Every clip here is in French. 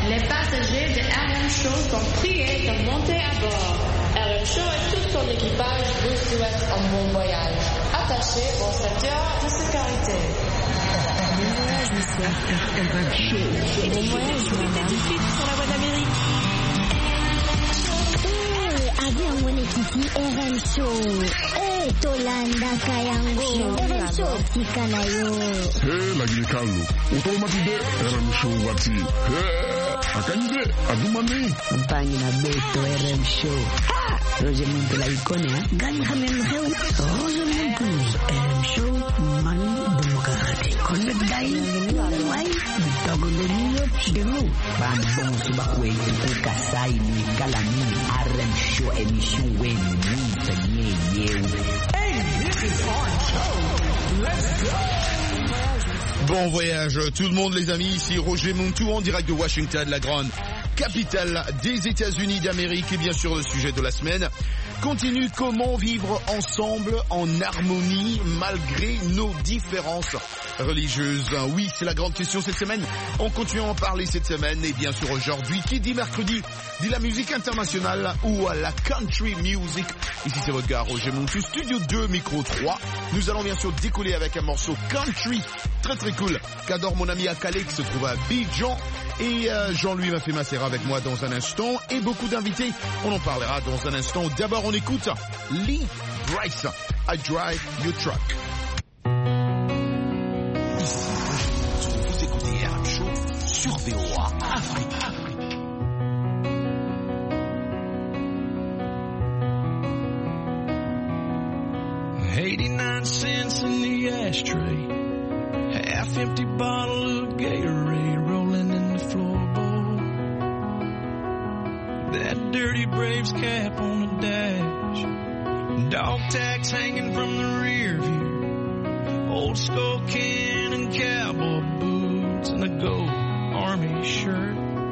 Les passagers de RM Show sont priés de monter à bord. RM Show et tout son équipage vous souhaitent un bon voyage. Attachez vos ceintures de sécurité. Bon voyage, monsieur. RM Show. Bon voyage, madame. Sur la voie d'Amérique. Avion mwenyekiti RM Show. Tolanda kayango. RM Show tika nayo. Lagi kalu. Utomatide RM Show wati. Akanyide adumani. Mpangi na beto RM Show. Roger Muntu la ikonia. Gani hamen heu. Roger Muntu. RM Show mani bumukakati. Connect dai. Wai. Bitogo deniyo chidemu. Bambong subakwe. Ukasai ni kalani. RM Show emission wen. Mwenye yewe. Hey, this is RM Show. Let's go. Bon voyage tout le monde les amis, ici Roger Montou en direct de Washington, la grande capitale des États-Unis d'Amérique. Et bien sûr le sujet de la semaine continue: comment vivre ensemble en harmonie malgré nos différences religieuses. Oui, c'est la grande question cette semaine. On continue à en parler cette semaine. Et bien sûr aujourd'hui, qui dit mercredi, dit la musique internationale ou à la country music. Ici c'est votre gars Roger Montou, studio 2, micro 3. Nous allons bien sûr décoller avec un morceau country très très cool qu'adore mon ami Akale qui se trouve à Abidjan. Et Jean-Louis m'a fait Macera avec moi dans un instant. Et beaucoup d'invités, on en parlera dans un instant. D'abord on écoute Lee Brice, I Drive Your Truck. Ici, vous écoutez RM Show sur VOA Afrique. 89 cents in the ashtray. Half-empty bottle of Gatorade rolling in the floorboard. That dirty Braves cap on the dash. Dog tags hanging from the rear view. Old skull can and cowboy boots and a gold army shirt.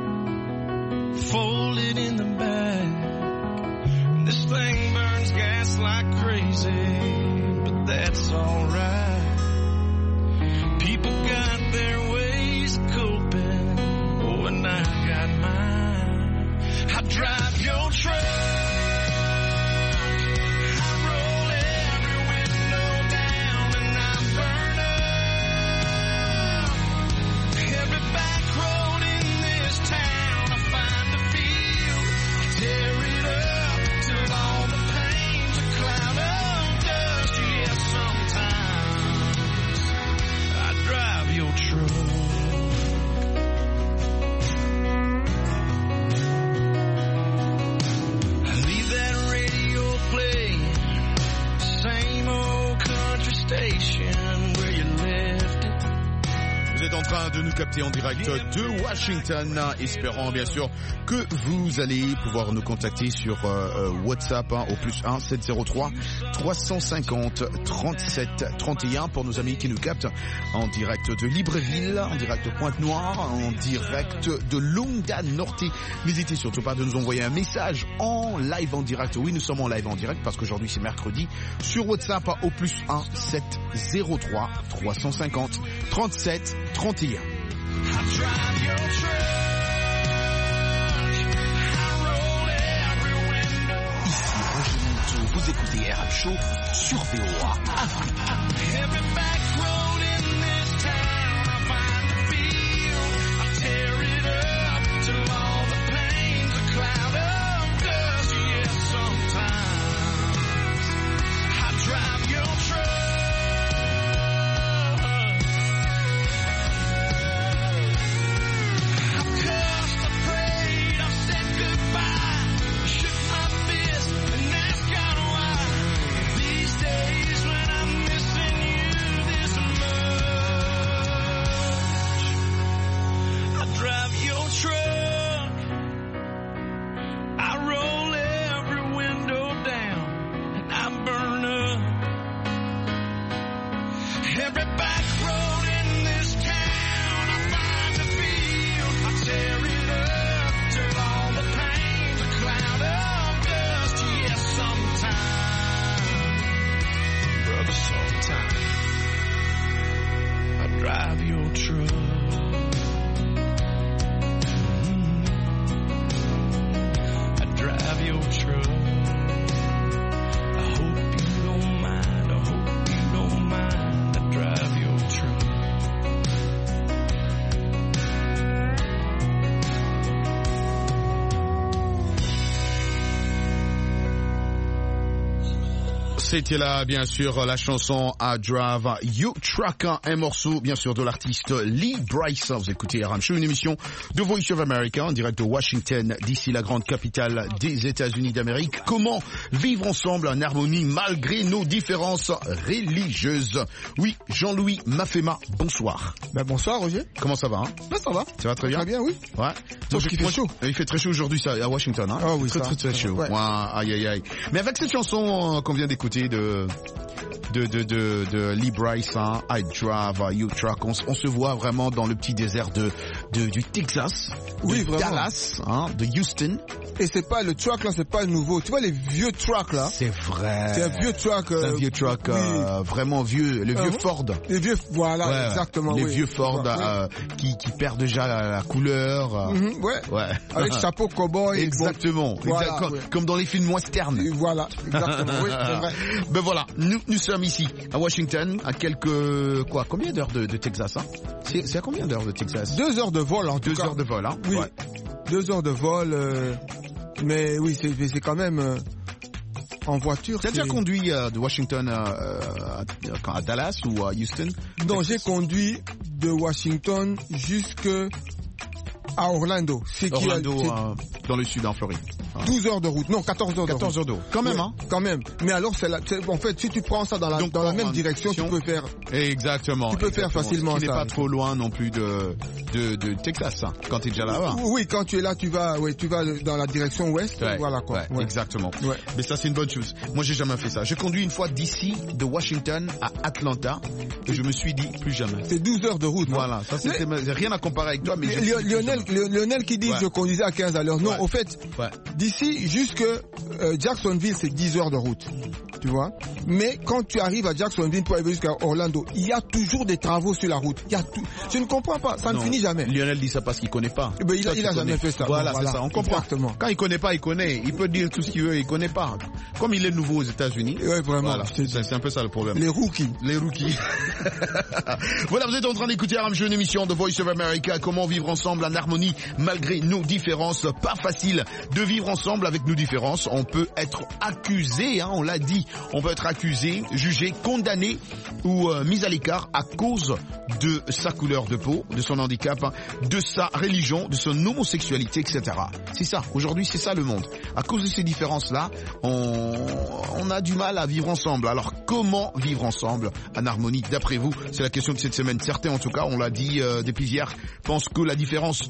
Folded in the back. This thing burns gas like crazy, but that's alright. People got their ways of coping, oh, and I got mine. I drive your truck. I roll every window down and I burn up every back road in this town. I find a field, I tear it up till all the pain's a cloud of dust. Yeah, sometimes drive your truck. Leave that radio playing, same old country station where you left it. Vous êtes en train de nous capter en direct de Washington, espérant bien sûr que vous allez pouvoir nous contacter sur WhatsApp au +1 703 350 37 31 pour nos amis qui nous captent en direct de Libreville, en direct de Pointe-Noire, en direct de Lunga Norte. N'hésitez surtout pas de nous envoyer un message en live en direct. Oui, nous sommes en live en direct parce qu'aujourd'hui c'est mercredi. Sur WhatsApp au +1 703 350 37 31. Ici Roger Montou, vous écoutez RM Show sur VOA Afrique. These days when I'm missing you C'était là, bien sûr, la chanson I Drive You Truck, un morceau, bien sûr, de l'artiste Lee Brice. Vous écoutez RM Show, une émission de Voice of America, en direct de Washington, d'ici la grande capitale des États-Unis d'Amérique. Comment vivre ensemble en harmonie malgré nos différences religieuses? Oui, Jean-Louis Mafema, bonsoir. Bonsoir, Roger. Comment ça va, hein? Ça va. Ça va très bien? Très bien, oui. Ouais. Sauf qu'il fait chaud. Il fait très chaud aujourd'hui, ça, à Washington, hein? Oh oui, très chaud. Ouais. Ouais, aïe, aïe, aïe. Mais avec cette chanson qu'on vient d'écouter de Lee Brice, hein, I Drive You Truck, on se voit vraiment dans le petit désert du Texas, oui, de vraiment. Dallas, hein, de Houston. Et c'est pas le truck là, c'est pas nouveau. Tu vois les vieux trucks là? C'est vrai. C'est un vieux truck. C'est un vieux truck, oui. vraiment vieux, le vieux Ford. Les vieux, voilà, Ouais, exactement. Les oui. vieux Ford qui perdent déjà la couleur. Ouais. Avec chapeau cowboy. Exactement. Bon, voilà, comme dans les films westerns. Voilà, exactement. Oui, c'est vrai. Ben voilà, nous sommes ici à Washington, à combien d'heures de Texas, hein? C'est à combien d'heures de Texas? 2 heures de vol en tout cas. 2 heures de vol, hein? Oui. Ouais. 2 heures de vol, mais oui, c'est quand même en voiture. Tu as déjà conduit de Washington à Dallas ou à Houston? Non, j'ai conduit de Washington jusqu'à Orlando. Dans le sud, en Floride. 12 heures de route. Non, 14 heures de route. 14 heures de route. Quand même, hein? Quand même. Mais alors, en fait, si tu prends ça dans la même direction, tu peux faire. Exactement. Tu peux faire facilement ça. Ce qui n'est pas trop loin non plus de Texas, hein, quand tu es déjà là-bas. Oui, quand tu es là, tu vas dans la direction ouest. Ouais, voilà quoi. Ouais. Exactement. Ouais. Mais ça, c'est une bonne chose. Moi, j'ai jamais fait ça. J'ai conduit une fois d'ici, de Washington à Atlanta, et je me suis dit, plus jamais. C'est 12 heures de route. Voilà. Ça, c'est rien à comparer avec toi, mais Lionel qui dit je conduisais à 15 à l'heure. Non, au fait, d'ici jusque Jacksonville, c'est 10 heures de route. Tu vois? Mais quand tu arrives à Jacksonville pour arriver jusqu'à Orlando, il y a toujours des travaux sur la route. Je ne comprends pas, ça ne finit jamais. Lionel dit ça parce qu'il connaît pas. Ben, il a jamais fait ça. Voilà, c'est ça, on comprend. Exactement. Quand il connaît pas, il connaît. Il peut dire tout ce qu'il veut, il connaît pas. Comme il est nouveau aux États-Unis. Oui, vraiment. Voilà, c'est un peu ça le problème. Les rookies. Voilà, vous êtes en train d'écouter RM Show, une émission de Voice of America. Comment vivre ensemble en harmonie malgré nos différences. Pas facile de vivre ensemble avec nos différences. On peut être accusé, hein, on l'a dit. On peut être accusé, jugé, condamné ou mis à l'écart à cause de sa couleur de peau, de son handicap, de sa religion, de son homosexualité, etc. C'est ça. Aujourd'hui, c'est ça le monde. À cause de ces différences-là, on a du mal à vivre ensemble. Alors, comment vivre ensemble en harmonie? D'après vous, c'est la question de cette semaine. Certains, en tout cas, on l'a dit depuis hier, pensent que la différence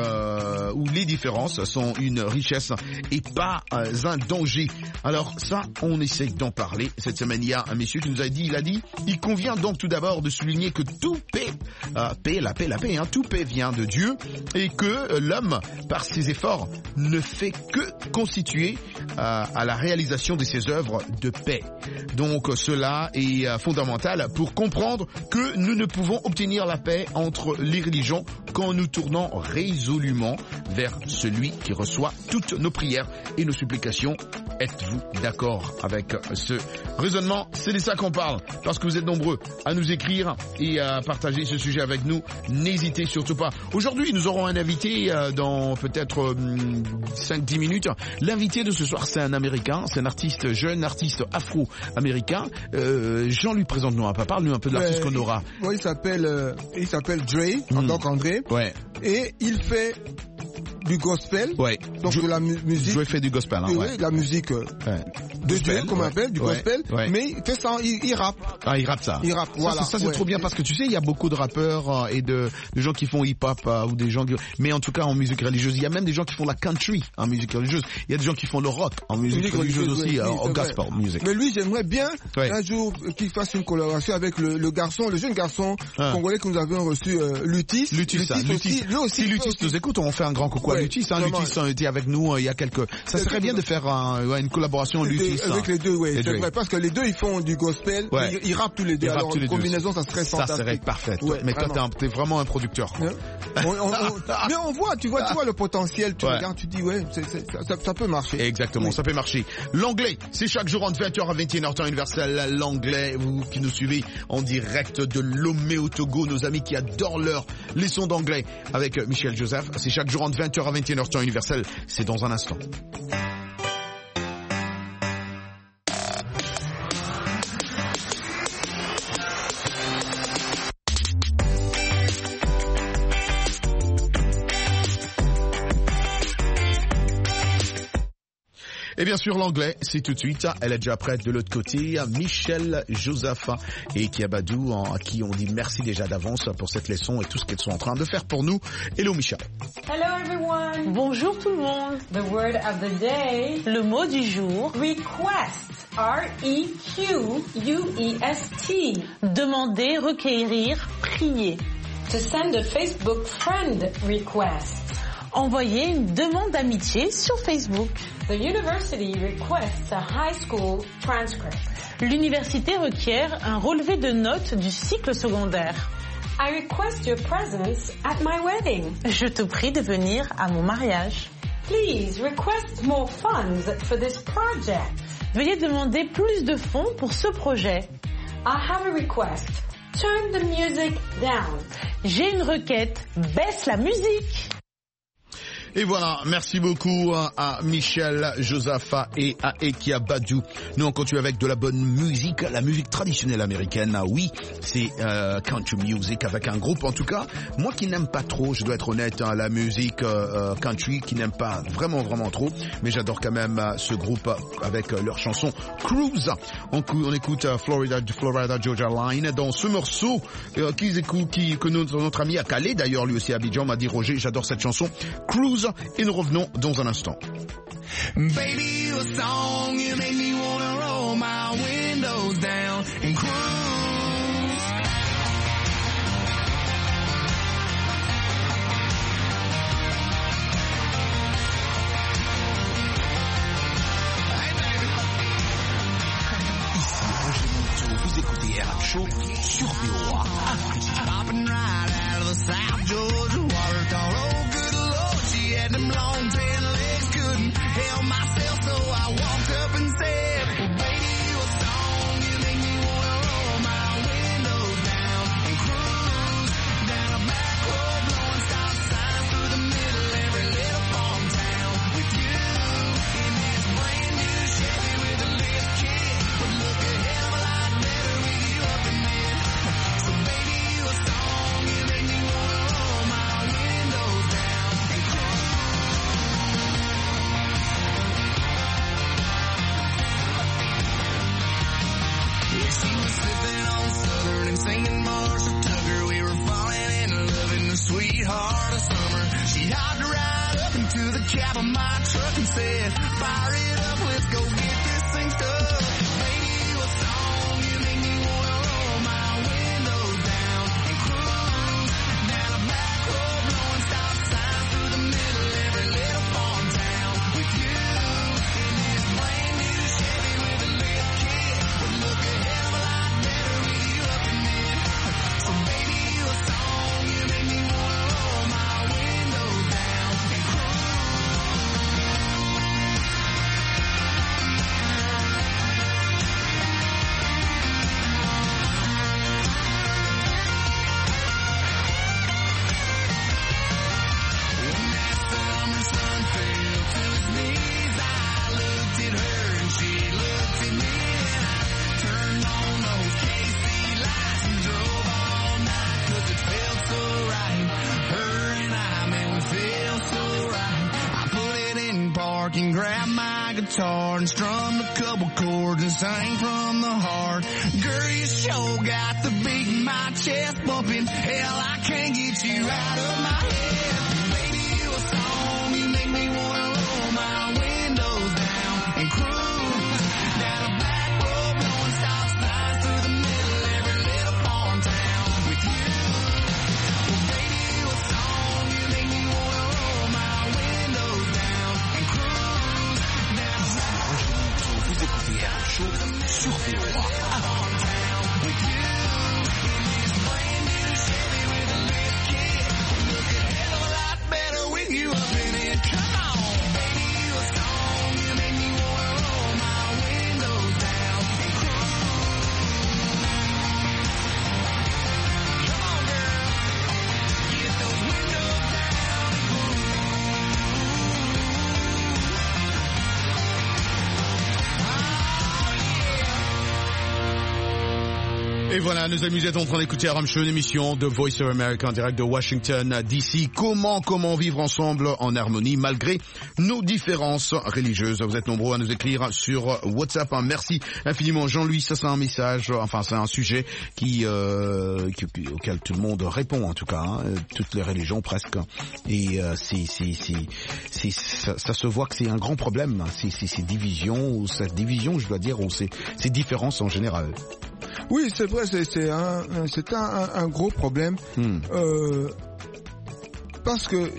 ou les différences sont une richesse et pas un danger. Alors ça, on essaye d'en parler. Cette semaine, il y a un monsieur qui nous a dit, il convient donc tout d'abord de souligner que tout la paix, hein, tout paix vient de Dieu et que l'homme, par ses efforts, ne fait que constituer à la réalisation de ses œuvres de paix. Donc cela est fondamental pour comprendre que nous ne pouvons obtenir la paix entre les religions qu'en nous tournant résolument vers celui qui reçoit toutes nos prières et nos supplications. Êtes-vous d'accord avec ce raisonnement? C'est de ça qu'on parle, parce que vous êtes nombreux à nous écrire et à partager ce sujet avec nous. N'hésitez surtout pas. Aujourd'hui, nous aurons un invité dans peut-être 5-10 minutes. L'invité de ce soir, c'est un Américain, c'est un artiste, jeune artiste afro-américain. Jean lui présente-nous un peu, parle-nous un peu de l'artiste qu'on aura. Oui, il s'appelle Dre, donc André. Ouais. Et il fait du gospel. Ouais. Donc de la musique. Je fais du gospel, hein. Oui, de la musique de Dieu, comme on appelle, du gospel. Ouais. Mais il fait ça, il rappe. Ah, il rappe ça. Il rappe, voilà. Ça, c'est trop bien parce que tu sais, il y a beaucoup de rappeurs et de gens qui font hip-hop ou des gens qui... Mais en tout cas, en musique religieuse, il y a même des gens qui font la country en musique religieuse. Il y a des gens qui font le rock en musique religieuse aussi, en gospel music. Mais lui, j'aimerais bien un jour qu'il fasse une collaboration avec le jeune garçon congolais que nous avions reçu, Lutis. Lutis, si Lutis nous écoute, on fait un grand coucou à Lutis. Lutis a été avec nous il y a quelques... Ça serait bien de faire une collaboration Lutis. Avec les deux, oui. C'est vrai, parce que les deux, ils font du gospel. Ils rappent tous les deux. Alors, une combinaison, ça serait fantastique. Ça serait parfait. Mais toi, t'es vraiment un producteur. Mais on voit, tu vois le potentiel. Tu regardes, tu dis, ça peut marcher. Exactement, ça peut marcher. L'anglais, c'est chaque jour entre 20h à 21h temps universel. L'anglais, vous qui nous suivez en direct de Lomé au Togo, nos amis qui adorent leurs leçons d'anglais avec Michel Joseph. C'est chaque jour entre 20h à 21h temps universel. C'est dans un instant. Et bien sûr, l'anglais, c'est tout de suite. Elle est déjà prête de l'autre côté. Michelle, Joseph et Kiabadou, à qui on dit merci déjà d'avance pour cette leçon et tout ce qu'elles sont en train de faire pour nous. Hello, Michelle. Hello, everyone. Bonjour tout le monde. The word of the day. Le mot du jour. Request. R-E-Q-U-E-S-T. Demander, requérir, prier. To send a Facebook friend request. Envoyer une demande d'amitié sur Facebook. The university requests a high school transcript. L'université requiert un relevé de notes du cycle secondaire. I request your presence at my wedding. Je te prie de venir à mon mariage. Please request more funds for this project. Veuillez demander plus de fonds pour ce projet. I have a request. Turn the music down. J'ai une requête. Baisse la musique. Et voilà, merci beaucoup à Michel, Josapha et à Ekia Badou. Nous on continue avec de la bonne musique, la musique traditionnelle américaine. Ah oui, c'est country music avec un groupe en tout cas. Moi qui n'aime pas trop, je dois être honnête, la musique country, qui n'aime pas vraiment trop, mais j'adore quand même ce groupe avec leur chanson Cruise. On écoute Florida Georgia Line dans ce morceau que notre ami a calé d'ailleurs lui aussi à Abidjan m'a dit Roger, j'adore cette chanson Cruise. Et nous revenons dans un instant. Baby, you a song, you make me wanna roll my windows down and cruise. Ici Roger Monteau, vous écoutez RM Show sur VOA. Popping right out of the South Georgia water all over. Had them long tan legs, couldn't help myself, so I walked up and said, well, baby, you a song, you make me wanna roll my windows down and cruise down a back road, blowing stop signs through the middle of every little farm town with you in this brand new Chevy with a lift kit, would look a hell of a lot better with you up in there. So baby, you a song, you make me wanna roll my windows down and cruise. She was sipping on Southern and singing Marshall Tucker. We were falling in love in the sweetheart of summer. She hopped right up into the cab of my truck and said, fire it up, let's go get this thing stuck. Baby, you a song, you make me wanna roll my windows down and cruise down a back road, blowing stop signs through the middle of every little farm town with you in this brand new Chevy with a lift kit. Would look a hell of a lot better with you up in there. So baby, you a song, you make me wanna roll my windows down and cruise. When that summer sun fell to his knees, I looked at her and she looked at me, and I turned on those KC lights and drove all night, 'cause it felt so right. Her and I, man, we felt so right. I put it in park and grabbed my guitar and strummed a couple chords and sang from the heart. Girl, you sure got the beat in my chest bumping. Hell, I can't get you out of my head. Baby, you a song, you make me wanna roll my windows down and cruise down a back road, blowing stop signs through the middle of every little farm town with you. Well, baby, you a song, you make me wanna roll my windows down and cruise down a back road. Vous écoutez RM Show sur VOA. With you in this brand new Chevy with a lift kit, look a hell of a lot better with you up in it. Come on, baby, you a song, you make me wanna roll my windows down and cruise. Come on, girl, get those windows down and cruise. Oh, yeah. voilà, nos amis, vous êtes en train d'écouter RM Show, une émission de Voice of America en direct de Washington DC. Comment vivre ensemble en harmonie malgré nos différences religieuses. Vous êtes nombreux à nous écrire sur WhatsApp. Merci infiniment, Jean-Louis. Ça, c'est un message, enfin, c'est un sujet auquel tout le monde répond, en tout cas, hein, toutes les religions presque. Et ça se voit que c'est un grand problème, ces divisions, ou cette division, je dois dire, ou ces différences en général. Oui, c'est vrai, c'est un gros problème. Parce que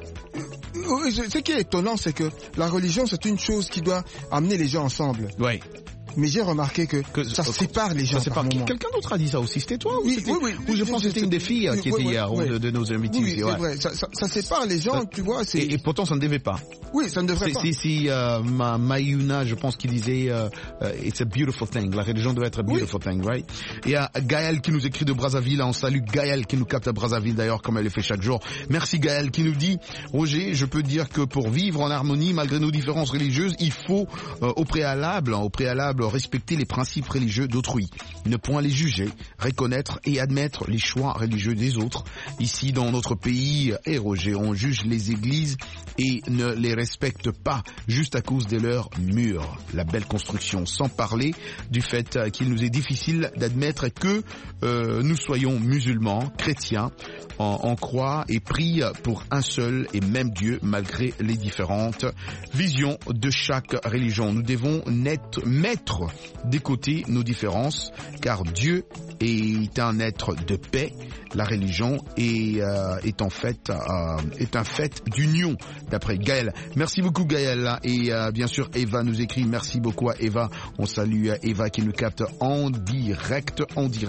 ce qui est étonnant, c'est que la religion, c'est une chose qui doit amener les gens ensemble. Oui. Mais j'ai remarqué que ça sépare les gens par moment. Quelqu'un d'autre a dit ça aussi, c'était toi? Oui. Ou je pense que c'était une des filles qui était hier, de nos invités. Oui, c'est vrai. Ça sépare les gens, tu vois. Et pourtant, ça ne devait pas. Oui, ça ne devrait pas. C'est Mayuna, je pense, qui disait it's a beautiful thing. La religion doit être a beautiful thing, right? Et il y a Gaël qui nous écrit de Brazzaville. On salue Gaël qui nous capte à Brazzaville d'ailleurs, comme elle le fait chaque jour. Merci Gaël qui nous dit, Roger, je peux dire que pour vivre en harmonie malgré nos différences religieuses, il faut au préalable respecter les principes religieux d'autrui, ne point les juger, reconnaître et admettre les choix religieux des autres. Ici, dans notre pays, Roger, on juge les églises et ne les respecte pas juste à cause de leurs murs. La belle construction, sans parler du fait qu'il nous est difficile d'admettre que nous soyons musulmans, chrétiens, on croit et prie pour un seul et même Dieu malgré les différentes visions de chaque religion. Nous devons mettre de côté nos différences car Dieu est un être de paix. La religion est un fait d'union d'après Gaël. Merci beaucoup Gaël et bien sûr Eva nous écrit. Merci beaucoup à Eva. On salue Eva qui nous capte en direct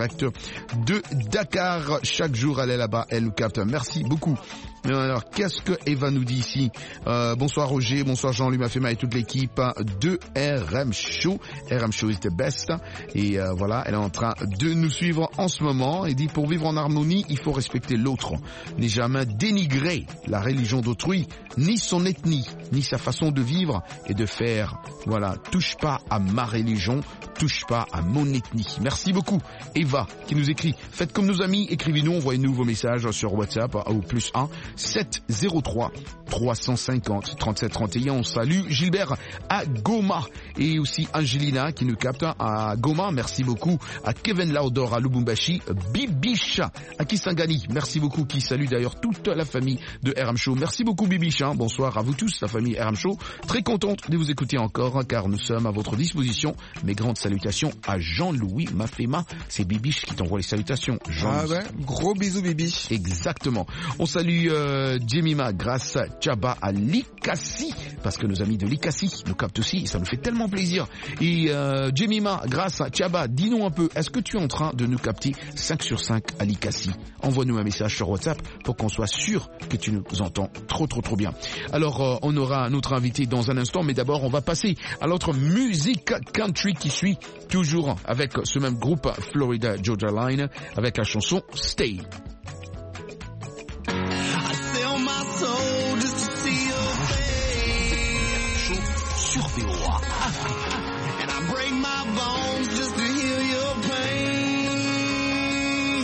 de Dakar. Chaque jour elle est là-bas, elle nous capte. Merci beaucoup. Alors, qu'est-ce que Eva nous dit ici? Bonsoir Roger, bonsoir Jean-Louis Mafema et toute l'équipe de RM Show. RM Show is the best. Et voilà, elle est en train de nous suivre en ce moment. Elle dit, pour vivre en harmonie, il faut respecter l'autre. N'est jamais dénigrer la religion d'autrui, ni son ethnie, ni sa façon de vivre et de faire. Voilà, touche pas à ma religion, touche pas à mon ethnie. Merci beaucoup Eva qui nous écrit. Faites comme nos amis, écrivez-nous, envoyez-nous vos messages sur WhatsApp au +1 703 350 37 31. On salue Gilbert à Goma et aussi Angelina qui nous capte à Goma. Merci beaucoup à Kevin Laudor à Lubumbashi, Bibisha à Kisangani. Merci beaucoup qui salue d'ailleurs toute la famille de RM Show. Merci beaucoup Bibisha. Bonsoir à vous tous, la famille RM Show. Très contente de vous écouter encore car nous sommes à votre disposition. Mes grandes salutations à Jean-Louis Mafema. C'est Bibiche qui t'envoie les salutations. Gros bisous Bibiche. Exactement. On salue Jemima grâce Chaba à Likasi parce que nos amis de Likasi nous captent aussi, ça nous fait tellement plaisir. Et Jemima grâce à Chaba, dis-nous un peu, est-ce que tu es en train de nous capter 5 sur 5 à Likasi? Envoie-nous un message sur WhatsApp pour qu'on soit sûr que tu nous entends trop bien. Alors on aura notre invité dans un instant, mais d'abord on va passer à l'autre musique country qui suit toujours avec ce même groupe Florida Georgia Line avec la chanson Stay. Sur VOA Afrique. And I break my bones just to hear your pain.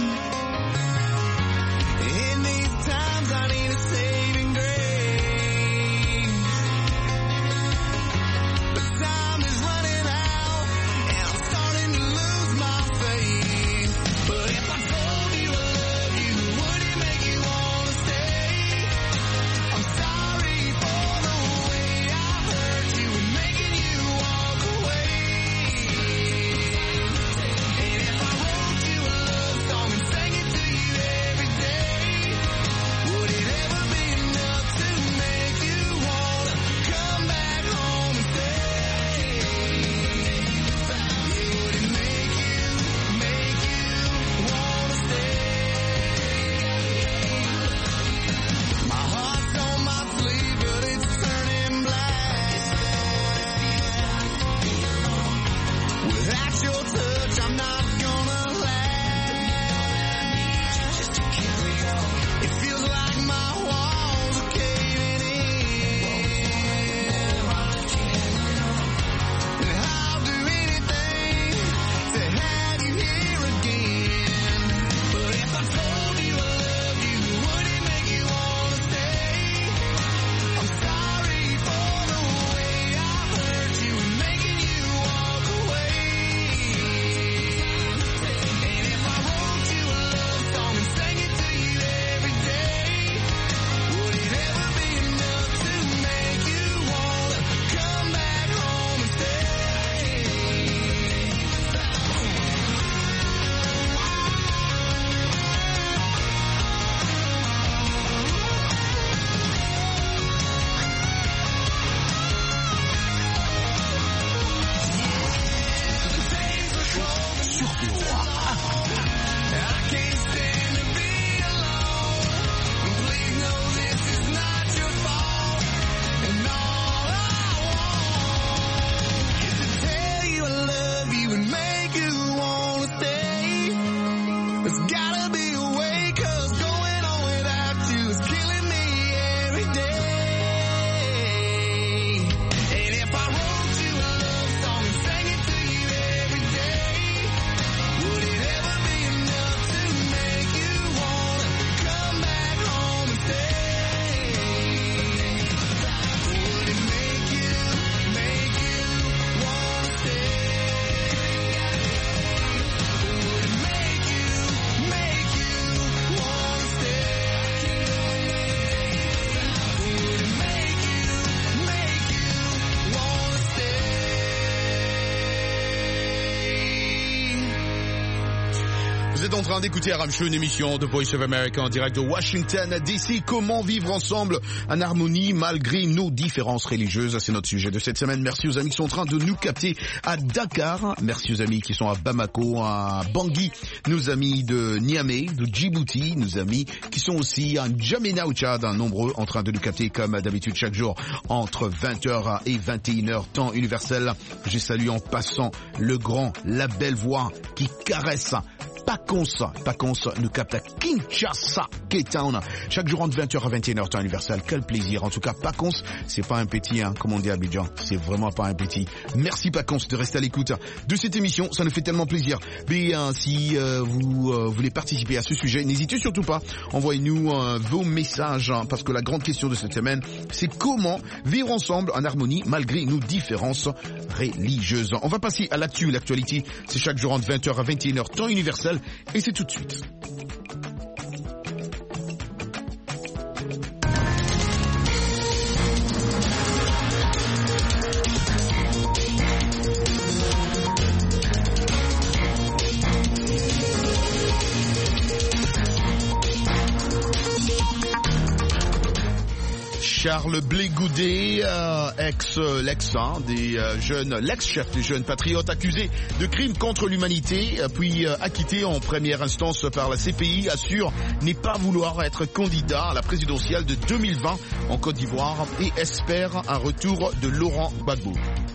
In these times I need a saving grace. But time is running out and I'm starting to lose my faith. But if I told you I love êtes en train d'écouter RM Show, une émission de Voice of America en direct de Washington DC. Comment vivre ensemble en harmonie malgré nos différences religieuses? C'est notre sujet de cette semaine. Merci aux amis qui sont en train de nous capter à Dakar. Merci aux amis qui sont à Bamako, à Bangui, nos amis de Niamey, de Djibouti, nos amis qui sont aussi à N'Djamena au Tchad, nombreux en train de nous capter comme d'habitude chaque jour entre 20h et 21h temps universel. Je salue en passant le grand, la belle voix qui caresse Paconce nous capte à Kinshasa, Cape Town, chaque jour entre 20h à 21h temps universel. Quel plaisir. En tout cas, Paconce, c'est pas un petit, comme on dit à Abidjan. C'est vraiment pas un petit. Merci Paconce de rester à l'écoute de cette émission. Ça nous fait tellement plaisir. Mais si vous voulez participer à ce sujet, n'hésitez surtout pas. Envoyez-nous vos messages, parce que la grande question de cette semaine, c'est comment vivre ensemble en harmonie malgré nos différences religieuses. On va passer à l'actualité. C'est chaque jour entre 20h à 21h temps universel. Et c'est tout de suite. Charles Blé Goudet, l'ex-chef des jeunes patriotes accusé de crimes contre l'humanité, puis acquitté en première instance par la CPI, assure ne pas vouloir être candidat à la présidentielle de 2020 en Côte d'Ivoire et espère un retour de Laurent Gbagbo.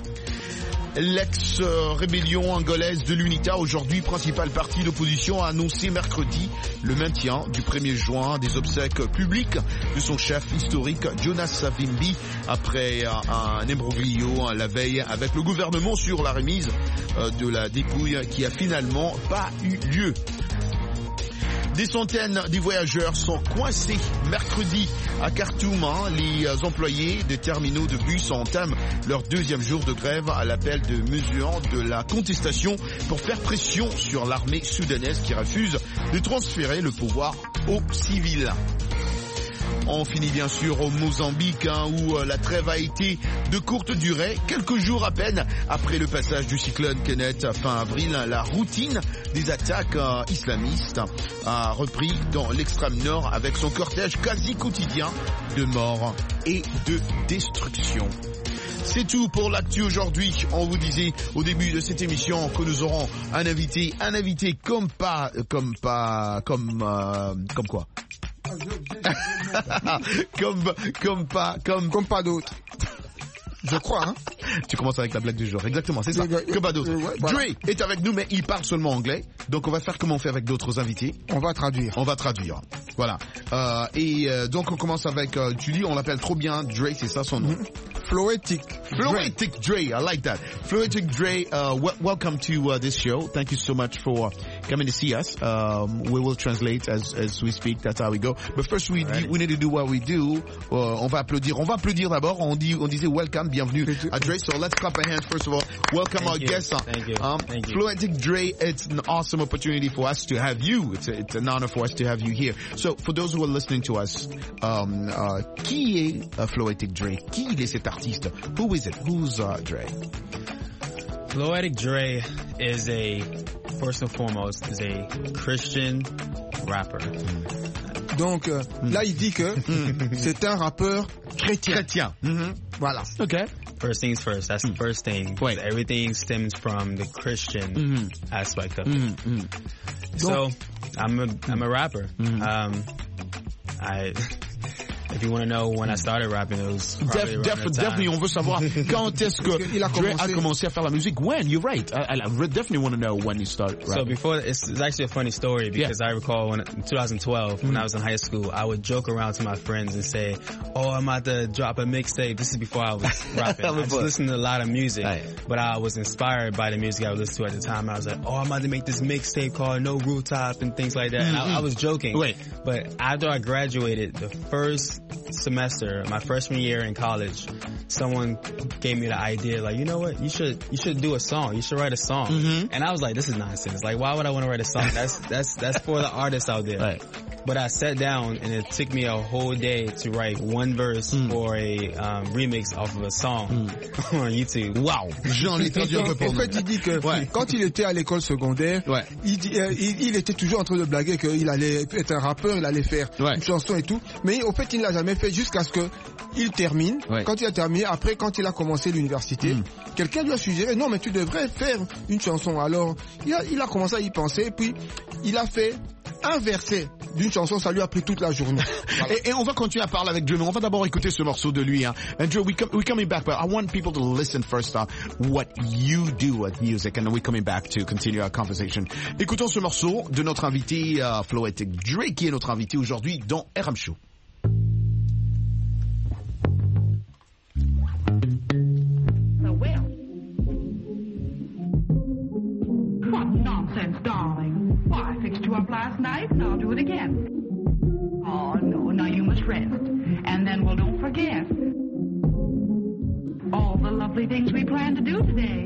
L'ex-rébellion angolaise de l'UNITA, aujourd'hui principal parti d'opposition, a annoncé mercredi le maintien du 1er juin des obsèques publiques de son chef historique Jonas Savimbi après un imbroglio la veille avec le gouvernement sur la remise de la dépouille qui a finalement pas eu lieu. Des centaines de voyageurs sont coincés mercredi à Khartoum. Les employés des terminaux de bus entament leur deuxième jour de grève à l'appel de mesures de la contestation pour faire pression sur l'armée soudanaise qui refuse de transférer le pouvoir aux civils. On finit bien sûr au Mozambique où la trêve a été de courte durée. Quelques jours à peine après le passage du cyclone Kenneth fin avril, la routine des attaques islamistes a repris dans l'extrême nord avec son cortège quasi quotidien de morts et de destruction. C'est tout pour l'actu aujourd'hui. On vous disait au début de cette émission que nous aurons un invité comme quoi? comme pas d'autres. Je crois, hein. Tu commences avec la blague du jour. Exactement, c'est ça. Que pas d'autres. Voilà. Dre est avec nous, mais il parle seulement anglais. Donc on va faire comme on fait avec d'autres invités. On va traduire. Voilà. Donc on commence avec Julie, on l'appelle trop bien Dre, c'est ça son nom. Floetic Dre, I like that. Floetic Dre, welcome to this show. Thank you so much for coming to see us. We will translate as we speak, that's how we go. But first we need to do what we do. On va applaudir d'abord. On disait welcome, bienvenue à Dre. So let's clap our hands first of all. Welcome our guest. Thank you. Floetic Dre, it's an awesome opportunity for us to have you. It's an honor for us to have you here. So for those who are listening to us, qui est Floetic Dre? Qui est cet artiste? Who is it? Who's Dre? Floetic Dre is first and foremost, is a Christian rapper. Donc là, il dit que c'est un rappeur chrétien. Voilà. Okay. First things first. That's the first thing. Wait. Everything stems from the Christian aspect of it. So I'm a rapper. If you want to know when I started rapping, it was definitely. On veut savoir quand est-ce que Dre a commencé à faire la musique. When? You're right. I definitely want to know when you started rapping. So before, it's actually a funny story because I recall in 2012 when I was in high school, I would joke around to my friends and say, "Oh, I'm about to drop a mixtape." This is before I was rapping. I just listened to a lot of music, but I was inspired by the music I was listening to at the time. I was like, "Oh, I'm about to make this mixtape called No Rooftop" and things like that. And I was joking. But after I graduated, the first semester, my freshman year in college, someone gave me the idea, like, you know what, you should do a song. You should write a song. Mm-hmm. And I was like, this is nonsense. Like, why would I want to write a song? That's for the artists out there. Right. But I sat down and it took me a whole day to write one verse for a remix off of a song on YouTube. Wow. J'en ai traduit un peu pour nous. En fait, il dit que quand il était à l'école secondaire, il était toujours en train de blaguer qu'il allait être un rappeur, il allait faire une chanson et tout. Mais au fait, il ne l'a jamais fait jusqu'à ce que il termine. Quand il a terminé, après, quand il a commencé l'université, quelqu'un lui a suggéré, non, mais tu devrais faire une chanson. Alors, il a commencé à y penser, puis il a fait un verset d'une chanson, ça lui a pris toute la journée. Voilà. Et on va continuer à parler avec Joe, mais on va d'abord écouter ce morceau de lui. Hein. And Joe, we're coming back, but I want people to listen first what you do at music, and then we're coming back to continue our conversation. Écoutons ce morceau de notre invité Floetic Drake, qui est notre invité aujourd'hui dans RM Show. What nonsense, darling. Why, I fixed you up last night and I'll do it again. Oh, no, now you must rest. And then, well, don't forget all the lovely things we plan to do today.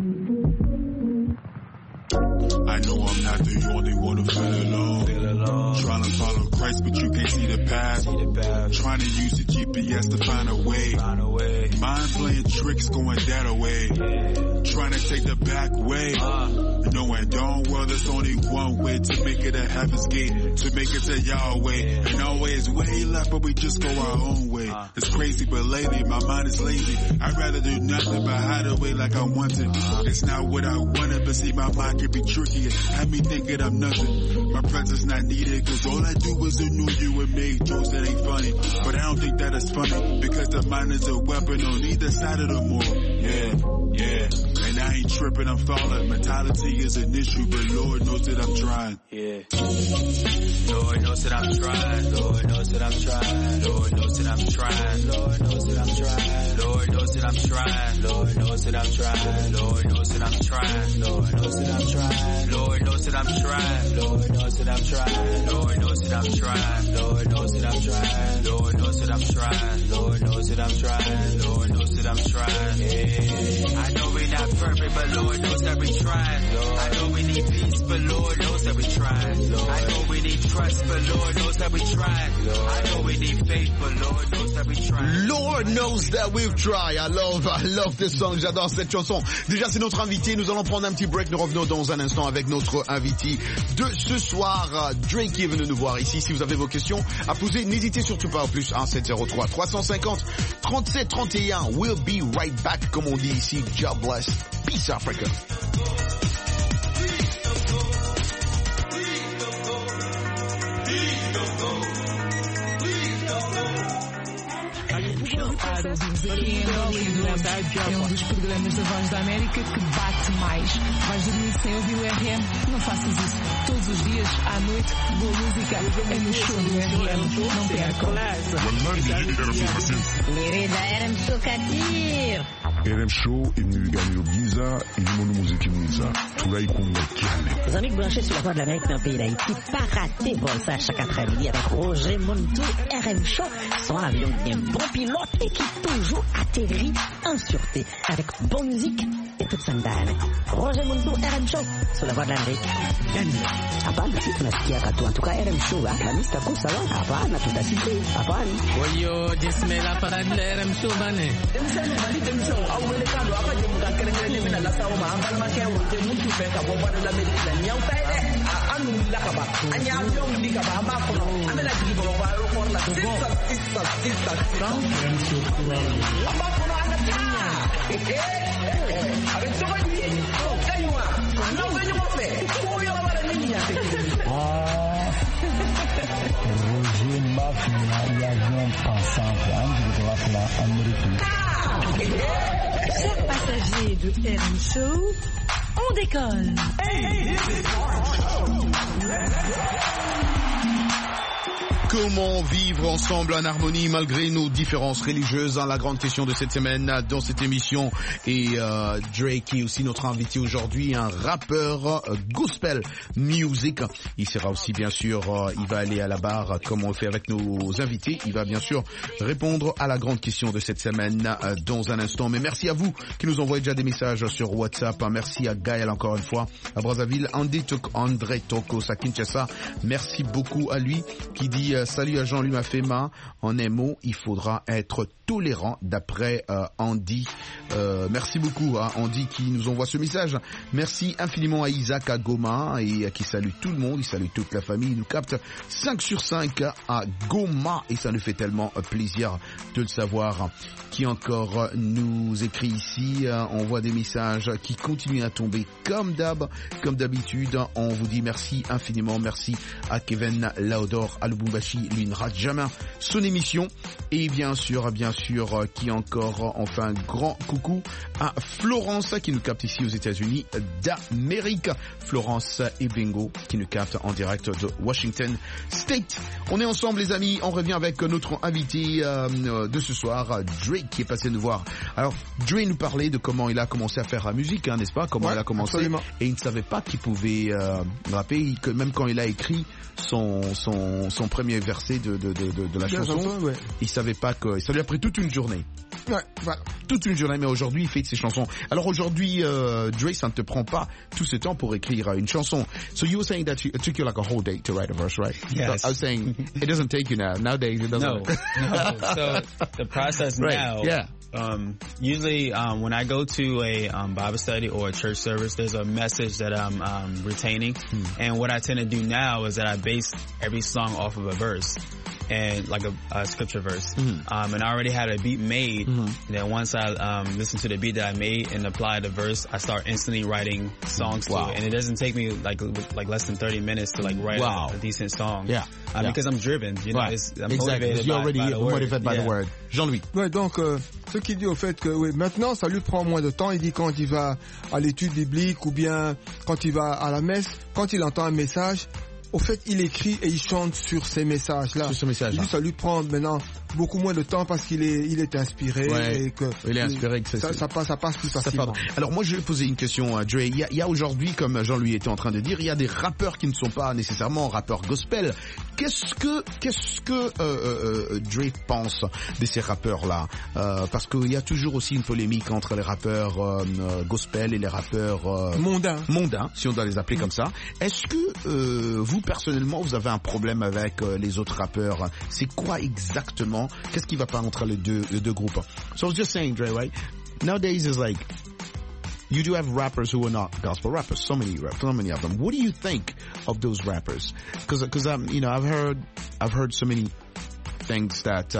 I know I'm not the only one who feel alone. Trying to follow Christ, but you can't see the path. Trying to use the GPS to find a way. Mind playing tricks, going that way. Trying to take the back way. Knowing darn well there's only one way to make it a heaven's gate, to make it to Yahweh. And always way left, but we just go our own way. It's crazy, but lately my mind is lazy. I'd rather do nothing but hide away like I wanted. It's not what I wanted, but see my mind can be tricky. Have me thinking I'm nothing. My presence not needed, cause all I do is renew you and make jokes that ain't funny. But I don't think that it's funny, because the mind is a weapon on either side of the moor. Yeah. And I ain't tripping, I'm falling. Mentality is an issue, but Lord knows that I'm trying. Yeah. Lord knows that I'm trying. Lord knows that I'm trying. Lord knows that I'm trying. Lord knows that I'm trying. Lord knows that I'm trying. Lord knows that I'm trying. Lord knows that I'm trying. Lord knows that I'm trying. Lord knows that I'm trying. Lord knows that I'm trying. Lord knows that I'm trying. Lord knows that I'm trying. Lord knows that I'm trying. Lord knows that I'm trying. Lord knows that I'm trying. Yeah. I know we're not perfect, but Lord knows that we're trying. I know we need peace, but Lord knows that we're trying. I know we need trust, but Lord knows that we're trying. I know we need faith, but Lord knows that we're trying. Lord knows that we've tried. I love this song. J'adore cette chanson. Déjà, c'est notre invité. Nous allons prendre un petit break. Nous revenons dans un instant avec notre invité de ce soir, Drake, qui est venu nous voir ici. Si vous avez vos questions à poser, n'hésitez surtout pas. Au plus 1703 350 37 31. We'll be right back, comme on dit ici. God bless. Peace, Africa. É um dos programas da Voz da América que bate mais. Vais dormir sem ouvir o RM? Não faças isso. Todos os dias, à noite, boa música é no show do RM. Não percam. RM Show Kadir. RM Show imnigani Giza ilimono muziki mwiza tulaikunga kiane. Les amis branchés sur la Voix de l'Amérique dans le pays d'Haïti, pas rater bon ça chaque après-midi avec Roger Montou. RM Show, son avion bien bon pilote et qui toujours atterrit en sûreté avec bonne musique et toute sa dame. Roger Montou, RM Show sur la Voix de l'Amérique. Hapana, si tunasikia katu. En tout cas, RM Show, la lista kusa wa hapana, tutasikia hapana. Oyo, jisme la parade de RM Show bane. Roger Mafia, l'avion passant Chers passagers de RM Show, on décolle. Comment vivre ensemble en harmonie malgré nos différences religieuses, la grande question de cette semaine dans cette émission. Et Drake qui est aussi notre invité aujourd'hui, un rappeur gospel music. Il sera aussi bien sûr, il va aller à la barre comme on le fait avec nos invités. Il va bien sûr répondre à la grande question de cette semaine dans un instant. Mais merci à vous qui nous envoyez déjà des messages sur WhatsApp. Merci à Gaël encore une fois à Brazzaville, André Tokos à Kinshasa. Merci beaucoup à lui qui dit salut à Jean-Louis Mafema. En un mot, il faudra être tolérant d'après Andy. Merci beaucoup à Andy qui nous envoie ce message. Merci infiniment à Isaac à Goma et qui salue tout le monde. Il salue toute la famille. Il nous capte 5 sur 5 à Goma et ça nous fait tellement plaisir de le savoir. Qui encore nous écrit ici. On voit des messages qui continuent à tomber comme d'habitude. On vous dit merci infiniment. Merci à Kevin Laodor à Lubumbashi. Lui ne rate jamais son émission. Et bien sûr, qui encore, enfin, un grand coucou à Florence qui nous capte ici aux États-Unis d'Amérique. Florence et Bingo qui nous capte en direct de Washington State. On est ensemble les amis. On revient avec notre invité de ce soir, Drake, qui est passé nous voir. Alors, Drake nous parlait de comment il a commencé à faire la musique, hein, n'est-ce pas? Comment il a commencé. Absolument. Et il ne savait pas qu'il pouvait rapper, que même quand il a écrit son premier verset de la chanson, il savait pas que ça lui a pris toute une journée. Ouais, voilà. Toute une journée, mais aujourd'hui, il fait de ses chansons. Alors aujourd'hui, Dre, ça ne te prend pas tout ce temps pour écrire une chanson. So you were saying that it took you like a whole day to write a verse, right? Yes. So I was saying, it doesn't take you now. Nowadays, it doesn't. No. So the process now. Yeah. Usually, when I go to a Bible study or a church service, there's a message that I'm retaining. And what I tend to do now is that I base every song off of a verse. And like a scripture verse. And I already had a beat made. And then once I listen to the beat that I made and apply the verse, I start instantly writing songs to it. And it doesn't take me like less than 30 minutes to like write a decent song. Yeah. Because I'm driven, you know, I'm motivated You're already by the word. motivated by the word. Jean-Louis. Ouais, donc ce qu'il dit au fait que oui, maintenant ça lui prend moins de temps. Il dit quand il va à l'étude biblique ou bien quand il va à la messe, quand il entend un message, au fait, il écrit et il chante sur ces messages-là. Sur ce message-là. Ça lui prend maintenant beaucoup moins de temps parce qu'il est inspiré et que il est inspiré que ça passe plus facilement. Alors moi je vais poser une question à Dre. Il y a aujourd'hui, comme Jean-Louis était en train de dire, il y a des rappeurs qui ne sont pas nécessairement rappeurs gospel. Qu'est-ce que Dre pense de ces rappeurs-là? Parce qu'il y a toujours aussi une polémique entre les rappeurs gospel et les rappeurs mondains, si on doit les appeler comme ça. Est-ce que vous personnellement vous avez un problème avec les autres rappeurs? C'est quoi exactement? Qu'est-ce qui va pas entre les deux groupes? So I was just saying, Dre, right? Nowadays it's like you do have rappers who are not gospel rappers. So many of them. What do you think of those rappers? Because you know, I've heard so many things that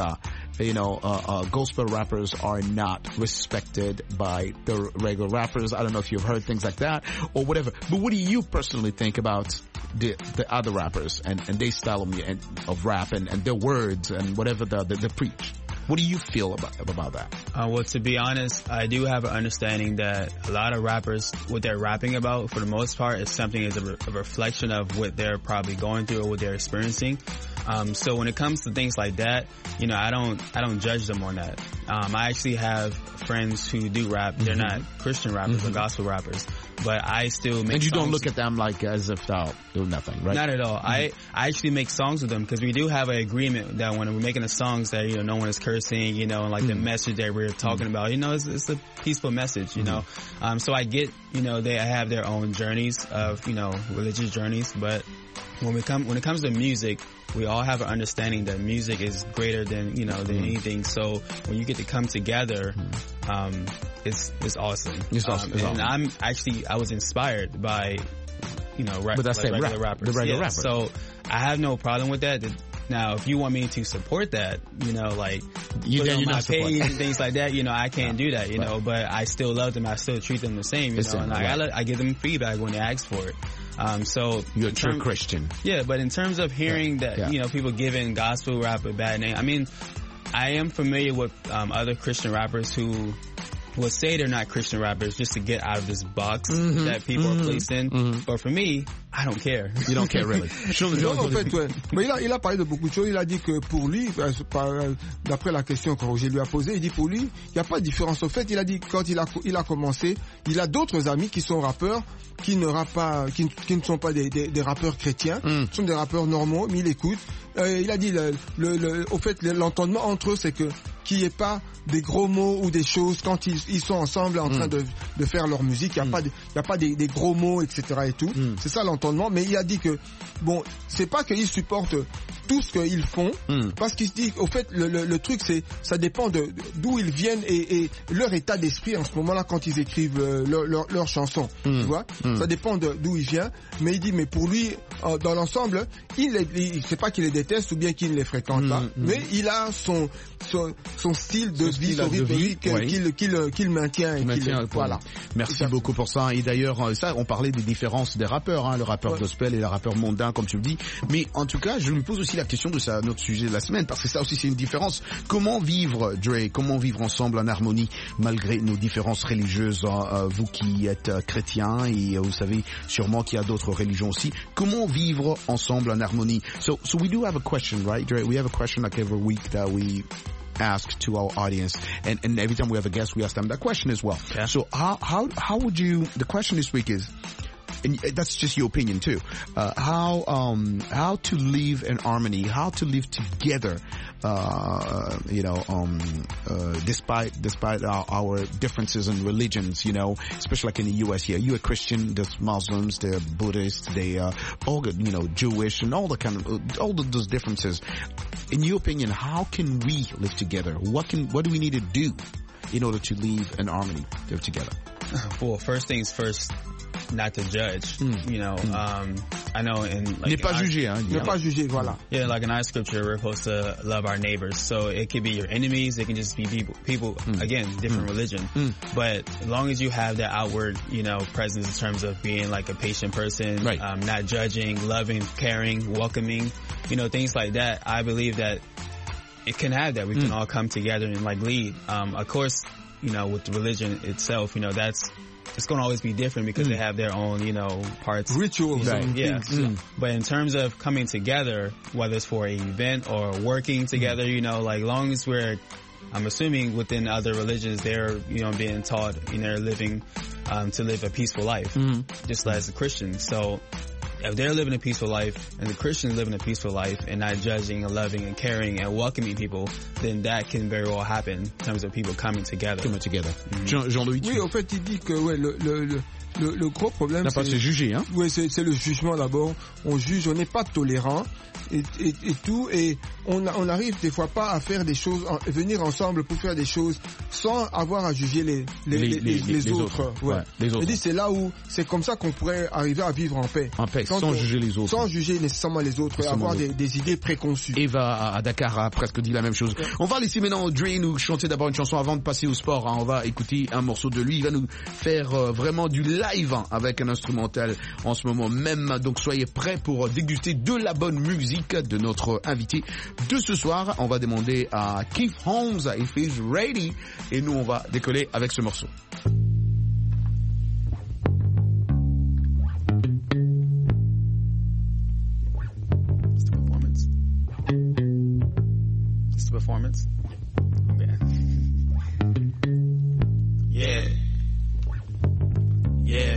gospel rappers are not respected by the regular rappers. I don't know if you've heard things like that or whatever. But what do you personally think about the other rappers and their style of rap and their words and whatever they preach? What do you feel about that? Well, to be honest, I do have an understanding that a lot of rappers, what they're rapping about, for the most part, is something is a reflection of what they're probably going through or what they're experiencing. So when it comes to things like that, you know, I don't judge them on that. I actually have friends who do rap. They're not Christian rappers or gospel rappers, but I still make. And you songs. Don't look at them like as if they'll do nothing, right? Not at all. I actually make songs with them because we do have an agreement that when we're making the songs that, you know, no one is cursing, you know, and like the message that we're talking about, you know, it's a peaceful message, you know. So I get, you know, they have their own journeys of, you know, religious journeys, but when it comes to music, we all have an understanding that music is greater than, you know, than anything. So when you get to come together, it's awesome. It's awesome. And I was inspired by, you know, regular rappers. The regular rappers. So I have no problem with that. Now, if you want me to support that, you know, like put on my page and things like that, you know, I can't do that, you know, but I still love them. I still treat them the same, you know, and I give them feedback when they ask for it. So you're a true Christian. Yeah, but in terms of hearing that, you know, people giving gospel rap a bad name, I mean, I am familiar with other Christian rappers who will say they're not Christian rappers just to get out of this box that people are placed in. But for me, I don't care. You don't care really. Non, en fait, ouais. Mais il a parlé de beaucoup de choses. Il a dit que pour lui, d'après la question que Roger lui a posée, il dit pour lui, il n'y a pas de différence. En fait, il a dit quand il a commencé, il a d'autres amis qui sont rappeurs, qui ne sont pas des rappeurs chrétiens, sont des rappeurs normaux, mais il écoute. Il a dit, au fait, l'entendement entre eux, c'est que qu'il n'y ait pas des gros mots ou des choses quand ils sont ensemble en train de faire leur musique. Il n'y a pas des gros mots, etc. et tout. C'est ça l'entendement. Mais il a dit que, bon, c'est pas qu'ils supportent tout ce qu'ils font, parce qu'il se dit, au fait, le truc, ça dépend d'où ils viennent et leur état d'esprit en ce moment-là quand ils écrivent leurs chansons. Tu vois? Ça dépend d'où il vient. Mais il dit, mais pour lui, dans l'ensemble, c'est pas qu'il les déteste ou bien qu'il ne les fréquente pas, mais il a son style de vie, son rythme de vie qu'il maintient. Voilà. Merci beaucoup pour ça. Et d'ailleurs, ça, on parlait des différences des rappeurs, hein, le rappeur gospel et le rappeur mondain, comme tu le dis. Mais en tout cas, je lui pose aussi la question de ça, notre sujet de la semaine, parce que ça aussi c'est une différence. Comment vivre, Dre, comment vivre ensemble en harmonie malgré nos différences religieuses, vous qui êtes chrétiens et vous savez sûrement qu'il y a d'autres religions aussi. Comment vivre ensemble en harmonie? So we do have a question, right, Dre? We have a question like every week that we ask to our audience, and every time we have a guest, we ask them that question as well. Yeah. So how would you? The question this week is, and that's just your opinion too. How to live in harmony, how to live together, despite our differences in religions, especially like in the U.S. here. You're a Christian, there's Muslims, there are Buddhists, they are all good, Jewish, and all those differences. In your opinion, how can we live together? What do we need to do in order to live in harmony, live together? Well, first things first, not to judge, I know Ne pas juger, hein. Ne pas juger, voilà. Yeah, like in our scripture, we're supposed to love our neighbors. So it could be your enemies, it can just be people again, different religion. But as long as you have that outward, presence in terms of being like a patient person, right. Not judging, loving, caring, welcoming, things like that, I believe that it can have that. We can all come together and like lead. Of course, with the religion itself, it's going to always be different because they have their own, parts. Rituals. Right. Yeah. But in terms of coming together, whether it's for an event or working together, like long as I'm assuming within other religions, they're, being taught, they're living, to live a peaceful life, just as a Christian. So if they're living a peaceful life and the Christians living a peaceful life and not judging and loving and caring and welcoming people, then that can very well happen in terms of people coming together. Jean-Louis. Oui, en fait, il dit que le gros problème, c'est juger, hein. Oui, c'est le jugement d'abord. On juge, on n'est pas tolérant et tout, et on arrive des fois pas à faire des choses, venir ensemble pour faire des choses sans avoir à juger les autres. Ouais. Les autres. Il dit c'est là où c'est comme ça qu'on pourrait arriver à vivre en paix. En paix, sans juger les autres. Sans juger nécessairement les autres, et avoir des idées préconçues. Eva à Dakar a presque dit la même chose. On va laisser maintenant Dre nous chanter d'abord une chanson avant de passer au sport. Hein. On va écouter un morceau de lui. Il va nous faire vraiment du live avec un instrumental en ce moment même. Donc soyez prêts pour déguster de la bonne musique de notre invité de ce soir. On va demander à Keith Holmes if he's ready, et nous on va décoller avec ce morceau. It's the performance. Okay. Yeah.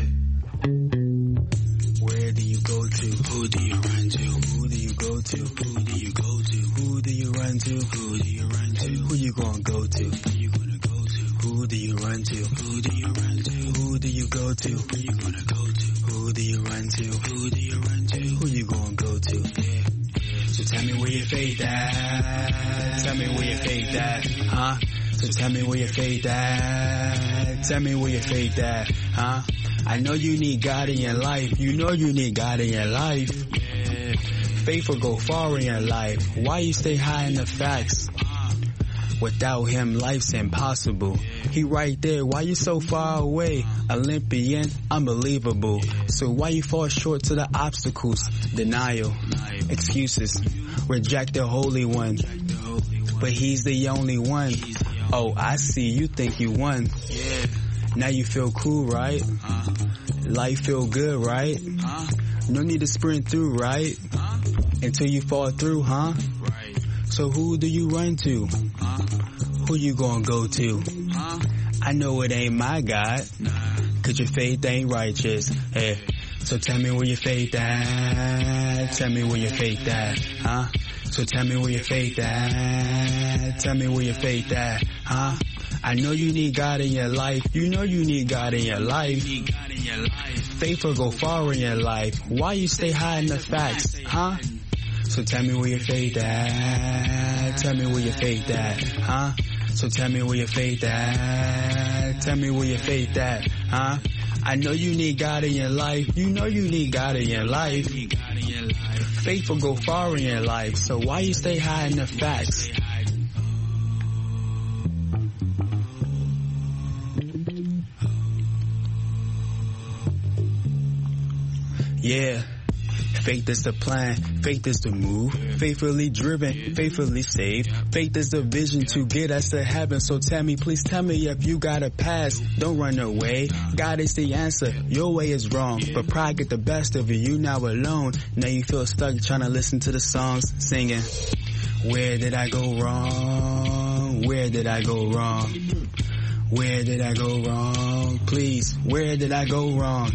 Where do you go to? Who do you run to? Who do you go to? Who do you go to? Who do you run to? Who do you run to? Who you gonna go to? Who you gonna go to? Who do you run to? Who do you run to? Who do you go to? Who you gonna go to? Who do you run to? Who do you run to? Who you gonna go to? Yeah. So tell me where your faith at. Tell me where your faith at, huh? So tell me where your faith at. Tell me where your faith at, huh? I know you need God in your life. You know you need God in your life. Yeah. Faith will go far in your life. Why you stay high in the facts? Without him, life's impossible. He right there. Why you so far away? Olympian, unbelievable. So why you fall short to the obstacles? Denial, excuses. Reject the Holy One. But he's the only one. Oh, I see. You think you won. Yeah. Now you feel cool, right? Life feel good, right? No need to sprint through, right? Until you fall through, huh? Right. So who do you run to? Who you gonna go to? I know it ain't my God, cause your faith ain't righteous. Hey, so tell me where your faith at. Tell me where your faith at, huh? So tell me where your faith at. Tell me where your faith at, huh? I know you need God in your life. You know you need God in your life. Faith will go far in your life. Why you stay hiding the facts, huh? So tell me where your faith at. Tell me where your faith at, huh? So tell me where your faith at. Tell me where your faith at, huh? I know you need God in your life. You know you need God in your life. Faith will go far in your life. So why you stay hiding the facts? Yeah. Faith is the plan, faith is the move, faithfully driven, faithfully saved. Faith is the vision to get us to heaven. So tell me, please tell me if you got a past. Don't run away. God is the answer. Your way is wrong, but pride get the best of you. You now alone. Now you feel stuck trying to listen to the songs, singing. Where did I go wrong? Where did I go wrong? Where did I go wrong? Please, where did I go wrong?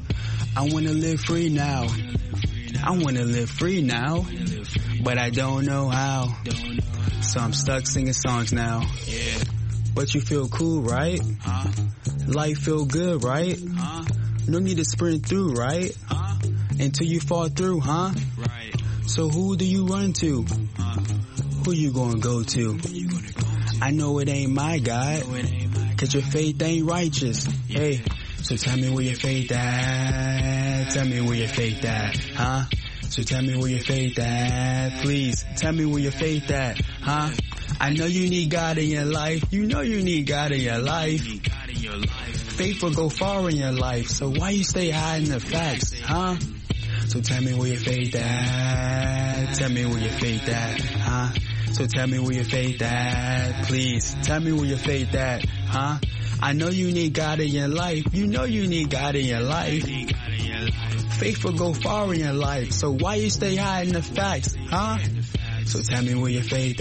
I wanna live free now. I wanna live free now, but I don't know how. So I'm stuck singing songs now. But you feel cool, right? Life feel good, right? No need to sprint through, right? Until you fall through, huh? So who do you run to? Who you gonna go to? I know it ain't my God, cause your faith ain't righteous. Hey. So tell me where your faith at. Tell me where your faith at, huh? So tell me where your faith at. Please, tell me where your faith at, huh? I know you need God in your life. You know you need God in your life. Faith will go far in your life. So why you stay hiding the facts, huh? So tell me where your faith at. Tell me where your faith at, huh? So tell me where your faith at. Please, tell me where your faith at, huh? I know you need God in your life. You know you need God in your life. Faith will go far in your life. So why you stay hiding the facts, huh? So tell me where your faith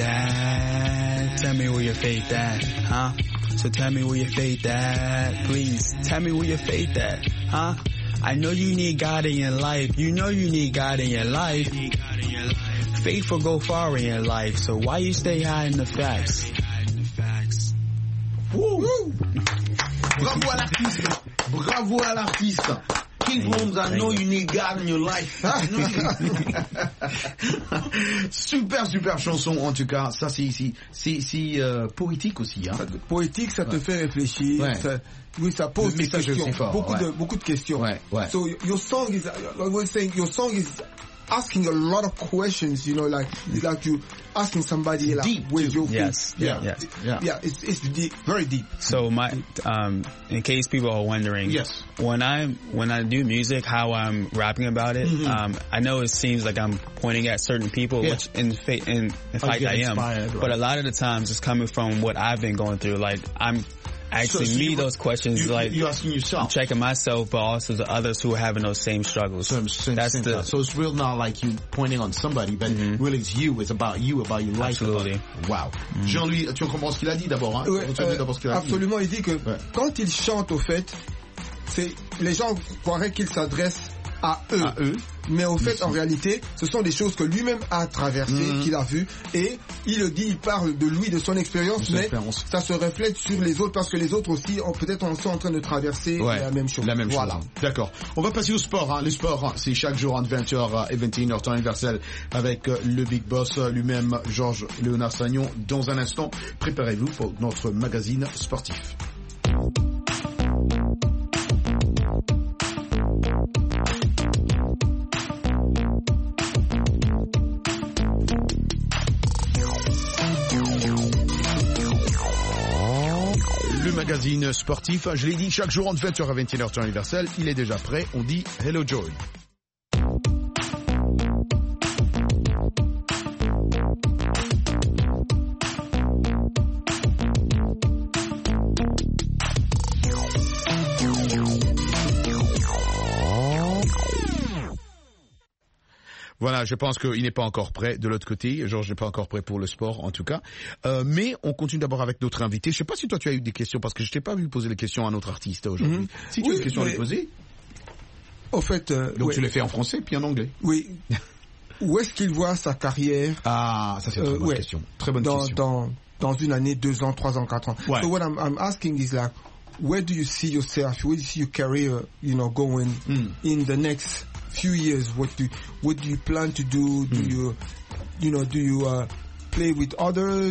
at. Tell me where your faith at, huh? So tell me where your faith at. Please, tell me where your faith at, huh? I know you need God in your life. You know you need God in your life. Faith will go far in your life. So why you stay hiding the facts? Bravo à l'artiste. Bravo à l'artiste. King Bones, I know you need God in your life. Super chanson en tout cas. Ça c'est poétique aussi. Hein. Poétique, ça te fait réfléchir. Ouais. Oui, ça pose des questions. Fort, beaucoup de questions. Ouais. So your song is, I was saying, your song is asking a lot of questions, you know, like you asking somebody like, deep, where's your yes, yeah, it's deep, very deep. So my, in case people are wondering, yes, when I do music, how I'm rapping about it, I know it seems like I'm pointing at certain people, which in fact I am, right? But a lot of the times it's coming from what I've been going through. Like I'm asking me those questions, you're asking yourself, checking myself, but also the others who are having those same struggles. So it's real, not like you pointing on somebody, but really it's you. It's about you, about your life. Absolutely. Wow. Jean-Louis, tu comprends ce qu'il a dit d'abord, hein? Absolument, il dit que quand il chante, au fait, les gens croiraient qu'il s'adresse à eux. Mais au fait, en réalité, ce sont des choses que lui-même a traversées, qu'il a vues, et il parle de lui, de son expérience, mais ça se reflète sur les autres, parce que les autres aussi, peut-être sont en train de traverser la même chose. Voilà. D'accord. On va passer au sport, hein. Le sport, c'est chaque jour entre 20h et 21h, temps universel, avec le Big Boss lui-même, Georges Léonard Sagnon. Dans un instant, préparez-vous pour notre magazine sportif. Le magazine sportif, je l'ai dit, chaque jour entre 20h et 21h temps universel, il est déjà prêt, on dit Hello Joy. Voilà, je pense qu'il n'est pas encore prêt de l'autre côté. Georges n'est pas encore prêt pour le sport, en tout cas. Mais on continue d'abord avec notre invité. Je sais pas si toi tu as eu des questions, parce que je t'ai pas vu poser les questions à notre artiste aujourd'hui. Si tu as des questions à lui poser. Au fait, donc tu les fais en français puis en anglais. Oui. Où est-ce qu'il voit sa carrière? Ah, ça c'est une très bonne question. Très bonne question. Dans une année, 2 ans, 3 ans, 4 ans. Ouais. So what I'm asking is like, where do you see yourself? Where do you see your career, going in the next few years? What do you plan to do? Do you play with others?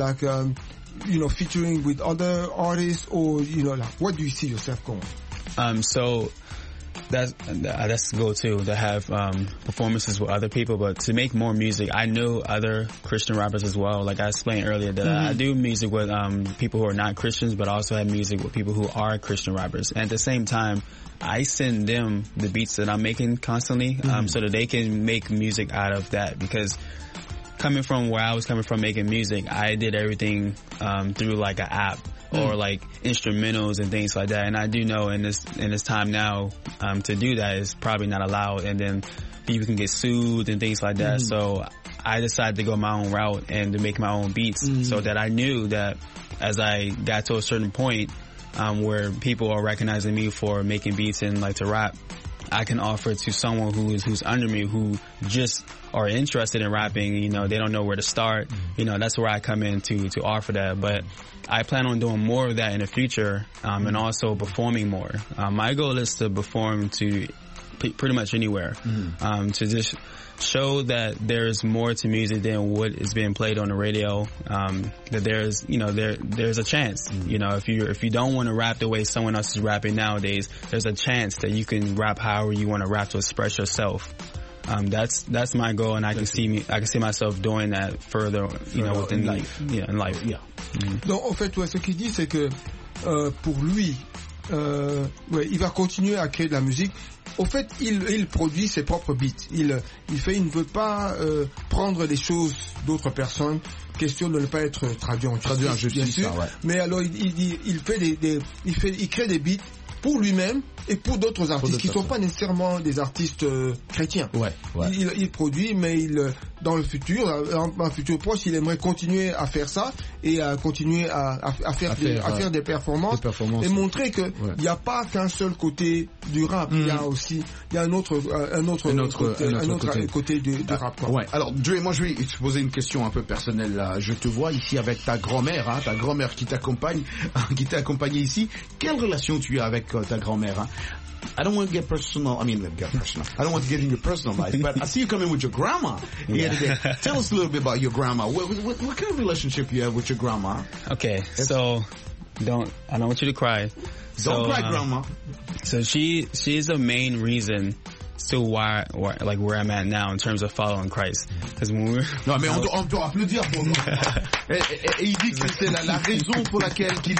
Featuring with other artists, or what do you see yourself going? So that's the goal too, to have performances with other people, but to make more music. I know other Christian rappers as well. Like I explained earlier, that I do music with people who are not Christians, but I also have music with people who are Christian rappers. And at the same time, I send them the beats that I'm making constantly, so that they can make music out of that. Because coming from where I was coming from making music, I did everything through like an app or like instrumentals and things like that. And I do know in this time now, to do that is probably not allowed, and then people can get sued and things like that. So I decided to go my own route and to make my own beats, so that I knew that as I got to a certain point where people are recognizing me for making beats and like to rap, I can offer to someone who's under me, who just are interested in rapping. They don't know where to start. That's where I come in to offer that. But I plan on doing more of that in the future, and also performing more. My goal is to perform to pretty much anywhere, to just show that there's more to music than what is being played on the radio. That there's a chance. If you don't want to rap the way someone else is rapping nowadays, there's a chance that you can rap however you want to rap to express yourself. That's my goal, and I can see myself doing that further, within life. In life. Yeah. Donc, en fait, ce qu'il dit, c'est que pour lui, il va continuer à créer de la musique. Au fait, il produit ses propres beats. Il ne veut pas prendre les choses d'autres personnes. Question de ne pas être traduit en justice, bien sûr. Ça, ouais. Mais alors, il crée des beats pour lui-même et pour d'autres artistes qui ne sont pas nécessairement des artistes chrétiens. Ouais. Il produit, mais dans le futur, un futur proche, il aimerait continuer à faire ça et à continuer à faire des performances et montrer que il n'y a pas qu'un seul côté du rap. Il y a un autre côté du rap. Quoi. Ouais. Alors, Joey, moi je vais te poser une question un peu personnelle là. Je te vois ici avec ta grand-mère, qui t'accompagne, qui t'a accompagné ici. Quelle relation tu as avec ta grand-mère? I don't want to get personal. I don't want to get in your personal life, but I see you coming with your grandma here today. Tell us a little bit about your grandma. What kind of relationship you have with your grandma? Okay, so I don't want you to cry. Don't cry, grandma. So she is the main reason to where I'm at now in terms of following Christ. Because when we're non mais on doit applaudir pour moi. Et il dit que c'est la raison pour laquelle qu'il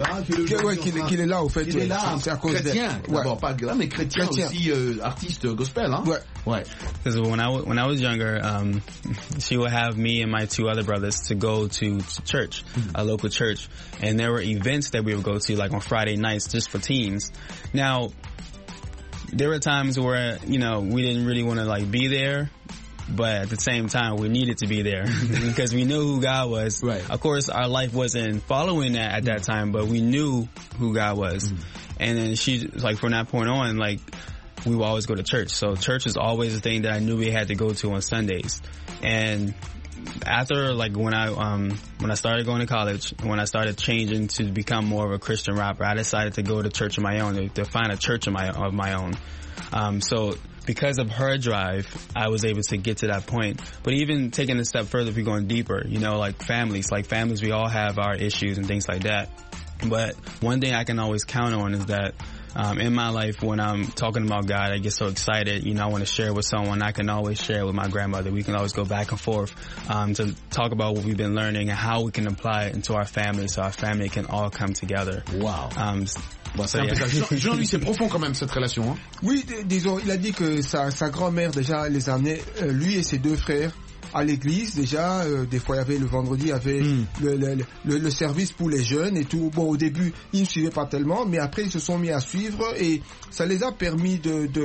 est là au fait. Il est là, c'est à cause chrétien. D'abord pas grave, mais chrétien aussi, artiste gospel, hein. Ouais. Because when I was younger, she would have me and my 2 other brothers to go to church, a local church, and there were events that we would go to, like on Friday nights, just for teens. Now, there were times where, we didn't really want to be there, but at the same time we needed to be there because we knew who God was. Right. Of course, our life wasn't following that at that time, but we knew who God was. And then she, from that point on, we would always go to church. So church is always a thing that I knew we had to go to on Sundays. And after when I started going to college, when I started changing to become more of a Christian rapper, I decided to go to church of my own, to find a church of my own. So because of her drive, I was able to get to that point. But even taking a step further, if we're going deeper, families, we all have our issues and things like that. But one thing I can always count on is that in my life, when I'm talking about God, I get so excited. I want to share with someone. I can always share with my grandmother. We can always go back and forth to talk about what we've been learning and how we can apply it into our family, so our family can all come together. Wow. Jean-Louis, c'est profond quand même cette relation. Hein? Oui, disons, il a dit que sa grand-mère déjà les amenait, lui et ses 2 frères, à l'église déjà. Des fois il y avait le vendredi, il y avait le service pour les jeunes et tout. Bon, au début ils ne suivaient pas tellement, mais après ils se sont mis à suivre et ça les a permis de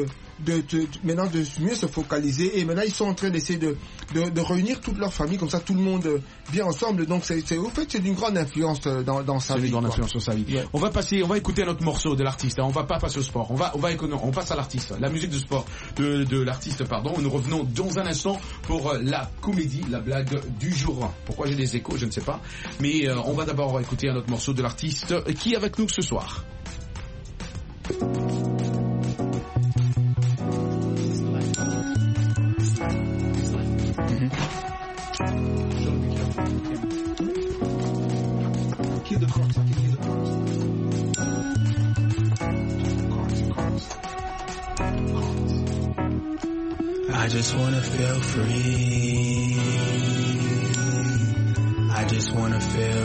maintenant de mieux se focaliser, et maintenant ils sont en train d'essayer de réunir toute leur famille, comme ça tout le monde vient ensemble. Donc au fait c'est d'une grande influence dans sa vie. C'est une grande influence sur sa vie. Yeah. On va écouter un autre morceau de l'artiste. On va pas passer au sport. On passe à l'artiste. La musique de sport de l'artiste, pardon. Nous revenons dans un instant pour la comédie, la blague du jour. Pourquoi j'ai des échos, je ne sais pas. Mais on va d'abord écouter un autre morceau de l'artiste qui est avec nous ce soir. I just wanna feel free. I just wanna feel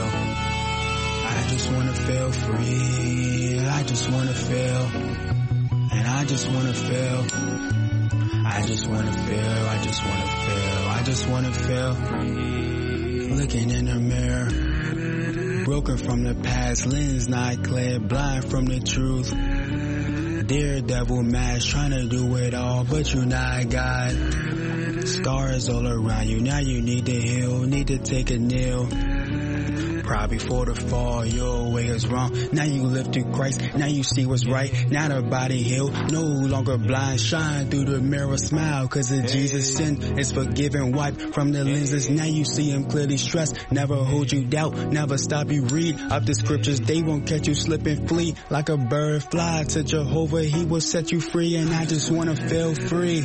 free. I just wanna feel, and I just wanna feel. I just wanna feel, I just wanna feel, I just wanna feel. Looking in the mirror, broken from the past, lens not clear, blind from the truth. Daredevil mask, trying to do it all, but you're not God. Scars all around you, now you need to heal, need to take a kneel. Probably before the fall, your way is wrong. Now you live through Christ, now you see what's right. Now the body healed, no longer blind. Shine through the mirror, smile, cause of Jesus' sin is forgiven. Wipe from the lenses, now you see him clearly stressed. Never hold you doubt, never stop you read up the scriptures. They won't catch you slip and flee. Like a bird fly to Jehovah, he will set you free. And I just wanna feel free.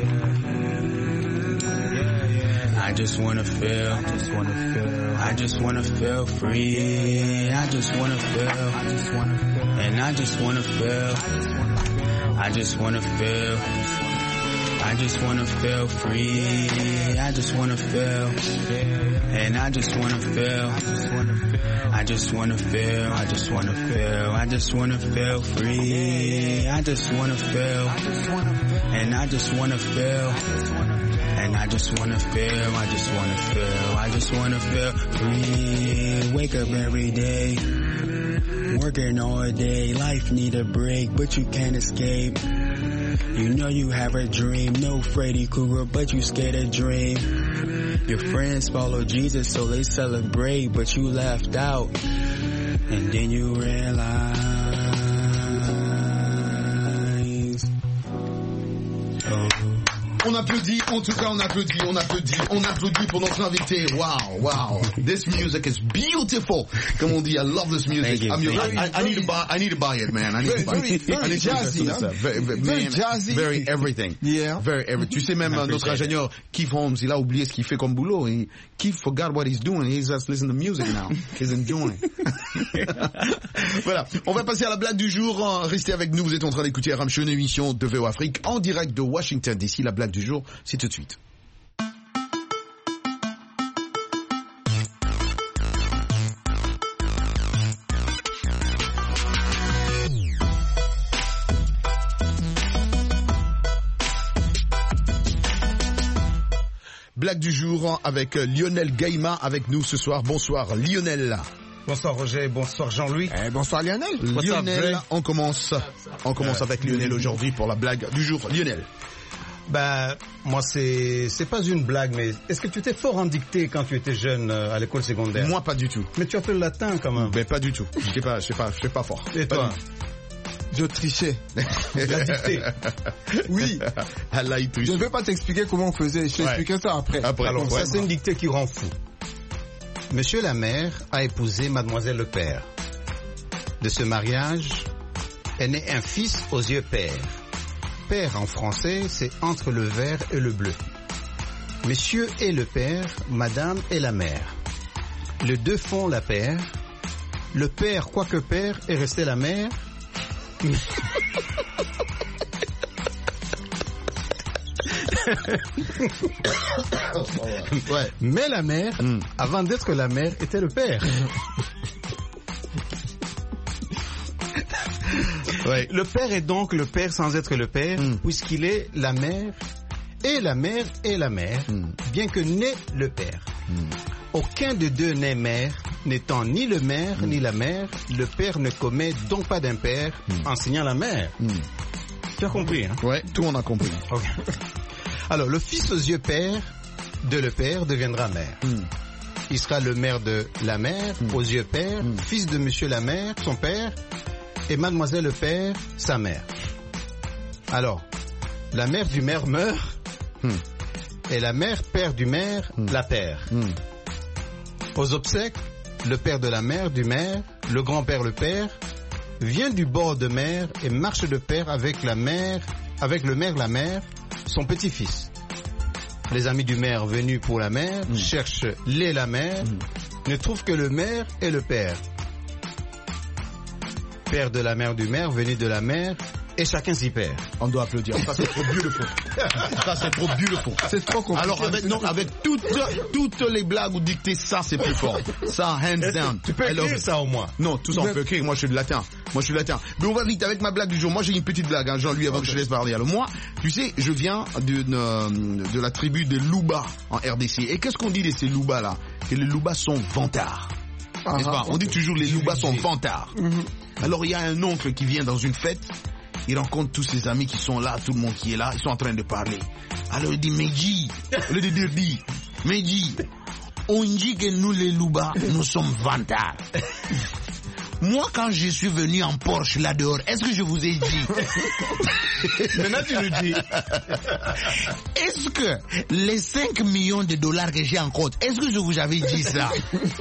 I just wanna feel, I just wanna feel, I just wanna feel free. I just wanna feel, and I just wanna feel, I just wanna feel, I just wanna feel free. I just wanna feel, and I just wanna feel, I just wanna feel, I just wanna feel, I just wanna feel free. I just wanna feel, and I just wanna feel. And I just wanna feel, I just wanna feel, I just wanna feel free. Wake up every day, working all day. Life need a break, but you can't escape. You know you have a dream, no Freddy Krueger, but you scared to dream. Your friends follow Jesus, so they celebrate, but you left out. And then you realize, oh. On applaudit, en tout cas on applaudit pour notre invité. Wow. This music is beautiful. Comme on dit, I love this music. I need to buy it, man. I need to buy it. Very jazzy, very jazzy. Very everything. Yeah. Very everything. Tu sais même notre ingénieur Keith Holmes, il a oublié ce qu'il fait comme boulot. Keith forgot what he's doing. He's just listening to music now. He's enjoying. Voilà. On va passer à la blague du jour. Restez avec nous. Vous êtes en train d'écouter RM Show, une émission de VO Afrique en direct de Washington DC. La blague du jour, c'est tout de suite. Blague du jour avec Lionel Gaïma avec nous ce soir. Bonsoir Lionel. Bonsoir Roger, bonsoir Jean-Louis. Bonsoir Lionel. Lionel, on commence avec Lionel aujourd'hui pour la blague du jour. Lionel. Moi c'est pas une blague, mais est-ce que tu étais fort en dictée quand tu étais jeune à l'école secondaire? Moi pas du tout. Mais tu as fait le latin quand même. Mais pas du tout. Je sais pas fort. Et toi? Je trichais. La dictée. Oui. Je ne vais pas t'expliquer comment on faisait. Je t'expliquerai ça après. Alors ça c'est une dictée qui rend fou. Monsieur la mère a épousé mademoiselle le père. De ce mariage est né un fils aux yeux pères. Père en français, c'est entre le vert et le bleu. Monsieur est le père, madame est la mère. Les deux font la paire. Le père, quoique père, est resté la mère. Ouais. Mais la mère, avant d'être la mère, était le père. Ouais. Le père est donc le père sans être le père, puisqu'il est la mère, et la mère est la mère, bien que né le père. Aucun des deux n'est mère, n'étant ni le maire ni la mère, le père ne commet donc pas d'impair, enseignant la mère. Tu as compris, hein? Ouais, tout le monde a compris. Okay. Alors, le fils aux yeux pères de le père deviendra maire. Il sera le maire de la mère aux yeux pères, fils de monsieur la mère, son père, et mademoiselle le père, sa mère. Alors, la mère du maire meurt, et la mère père du maire la perd. Aux obsèques, le père de la mère du maire, le grand-père le père, vient du bord de mer et marche de pair avec la mère, avec le maire la mère, son petit-fils. Les amis du maire venus pour la mère cherchent la mère, ne trouvent que le maire et le père. Père de la mère du maire, venu de la mère, et chacun s'y perd. On doit applaudir. Ça, c'est trop beautiful. Ça, c'est trop beautiful. C'est trop compliqué. Alors, avec toutes les blagues ou dictées, ça, c'est plus fort. Ça, hands down. Tu peux écrire ça au moins. Non, tout ça, on peut écrire. Moi, je suis de latin. Mais on va vite avec ma blague du jour. Moi, j'ai une petite blague, hein, Jean-Louis, avant que je te laisse parler. Alors, moi, tu sais, je viens de la tribu des Louba en RDC. Et qu'est-ce qu'on dit de ces Louba-là? Que les Louba sont vantards. N'est-ce pas? On dit toujours les Louba sont vantards. Alors, il y a un oncle qui vient dans une fête. Il rencontre tous ses amis qui sont là, tout le monde qui est là, ils sont en train de parler. Alors il dit, Meji, au lieu de dire dit, Meji, on dit que nous les Louba, nous sommes vantards. Moi, quand je suis venu en Porsche là dehors, est-ce que je vous ai dit? Maintenant tu le dis. Est-ce que les 5 millions de dollars que j'ai en compte, est-ce que je vous avais dit ça?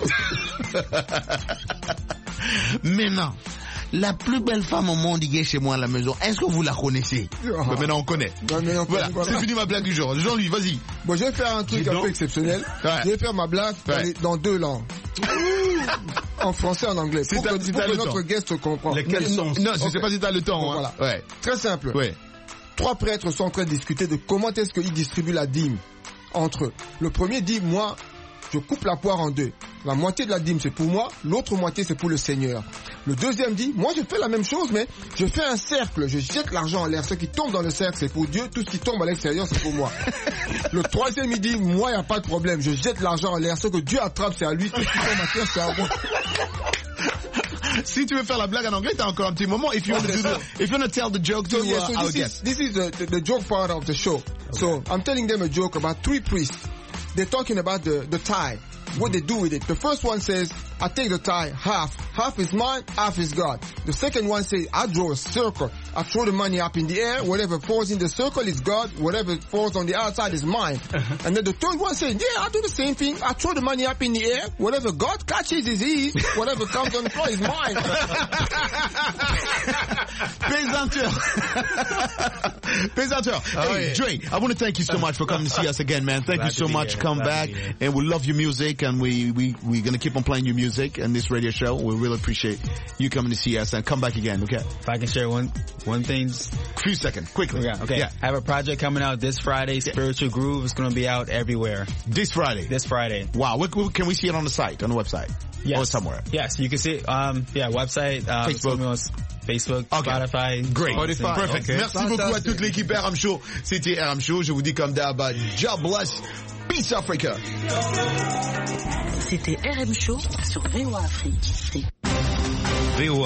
Maintenant, la plus belle femme au monde qui est chez moi à la maison, est-ce que vous la connaissez? Maintenant on connaît. Voilà, c'est fini ma blague du jour. Jean-Louis, vas-y. Bon, je vais faire un truc un peu exceptionnel. Je vais faire ma blague dans 2 langues. En français et en anglais. Pour que notre guest comprenne. Lesquels sont? Non, je sais pas si t'as le temps. Voilà. Ouais. Très simple. Ouais. 3 prêtres sont en train de discuter de comment est-ce qu'ils distribuent la dîme entre eux. Le premier dit, moi, je coupe la poire en 2. La moitié de la dîme, c'est pour moi. L'autre moitié, c'est pour le Seigneur. Le deuxième dit, moi, je fais la même chose, mais je fais un cercle. Je jette l'argent en l'air. Ce qui tombe dans le cercle, c'est pour Dieu. Tout ce qui tombe à l'extérieur, c'est pour moi. Le troisième, il dit, moi, il n'y a pas de problème. Je jette l'argent en l'air. Ce que Dieu attrape, c'est à lui. Tout ce qui tombe à terre, c'est à moi. Si tu veux faire la blague en anglais, t'as encore un petit moment. If you want to tell the joke to our guest. This is the joke part of the show. So I'm telling them a joke about 3 priests. They're talking about the tithe, what they do with it. The first one says, I take the tithe, half is mine, half is God. The second one says, I draw a circle, I throw the money up in the air, whatever falls in the circle is God, whatever falls on the outside is mine. And then the third one says, yeah, I do the same thing, I throw the money up in the air, whatever God catches is his, whatever comes on the floor is mine. Pesanteur. Hey, Dre, I want to thank you so much for coming to see us again, man. Thank you so much. Come back, and we love your music, and we're gonna keep on playing your music and this radio show. We really appreciate you coming to see us, and come back again, okay? If I can share one thing. Few seconds, quickly. Okay. Yeah. I have a project coming out this Friday, Spiritual Groove. It's gonna be out everywhere. This Friday. Wow. Can we see it on the site, on the website? Yes. Or somewhere? Yes, you can see it. Website, Facebook, okay. Spotify. Great. Spotify. Perfect. Okay. Merci beaucoup à toute l'équipe RM Show. C'était RM Show. Je vous dis comme d'hab, God bless. Peace Africa. C'était RM Show sur VOA Afrique.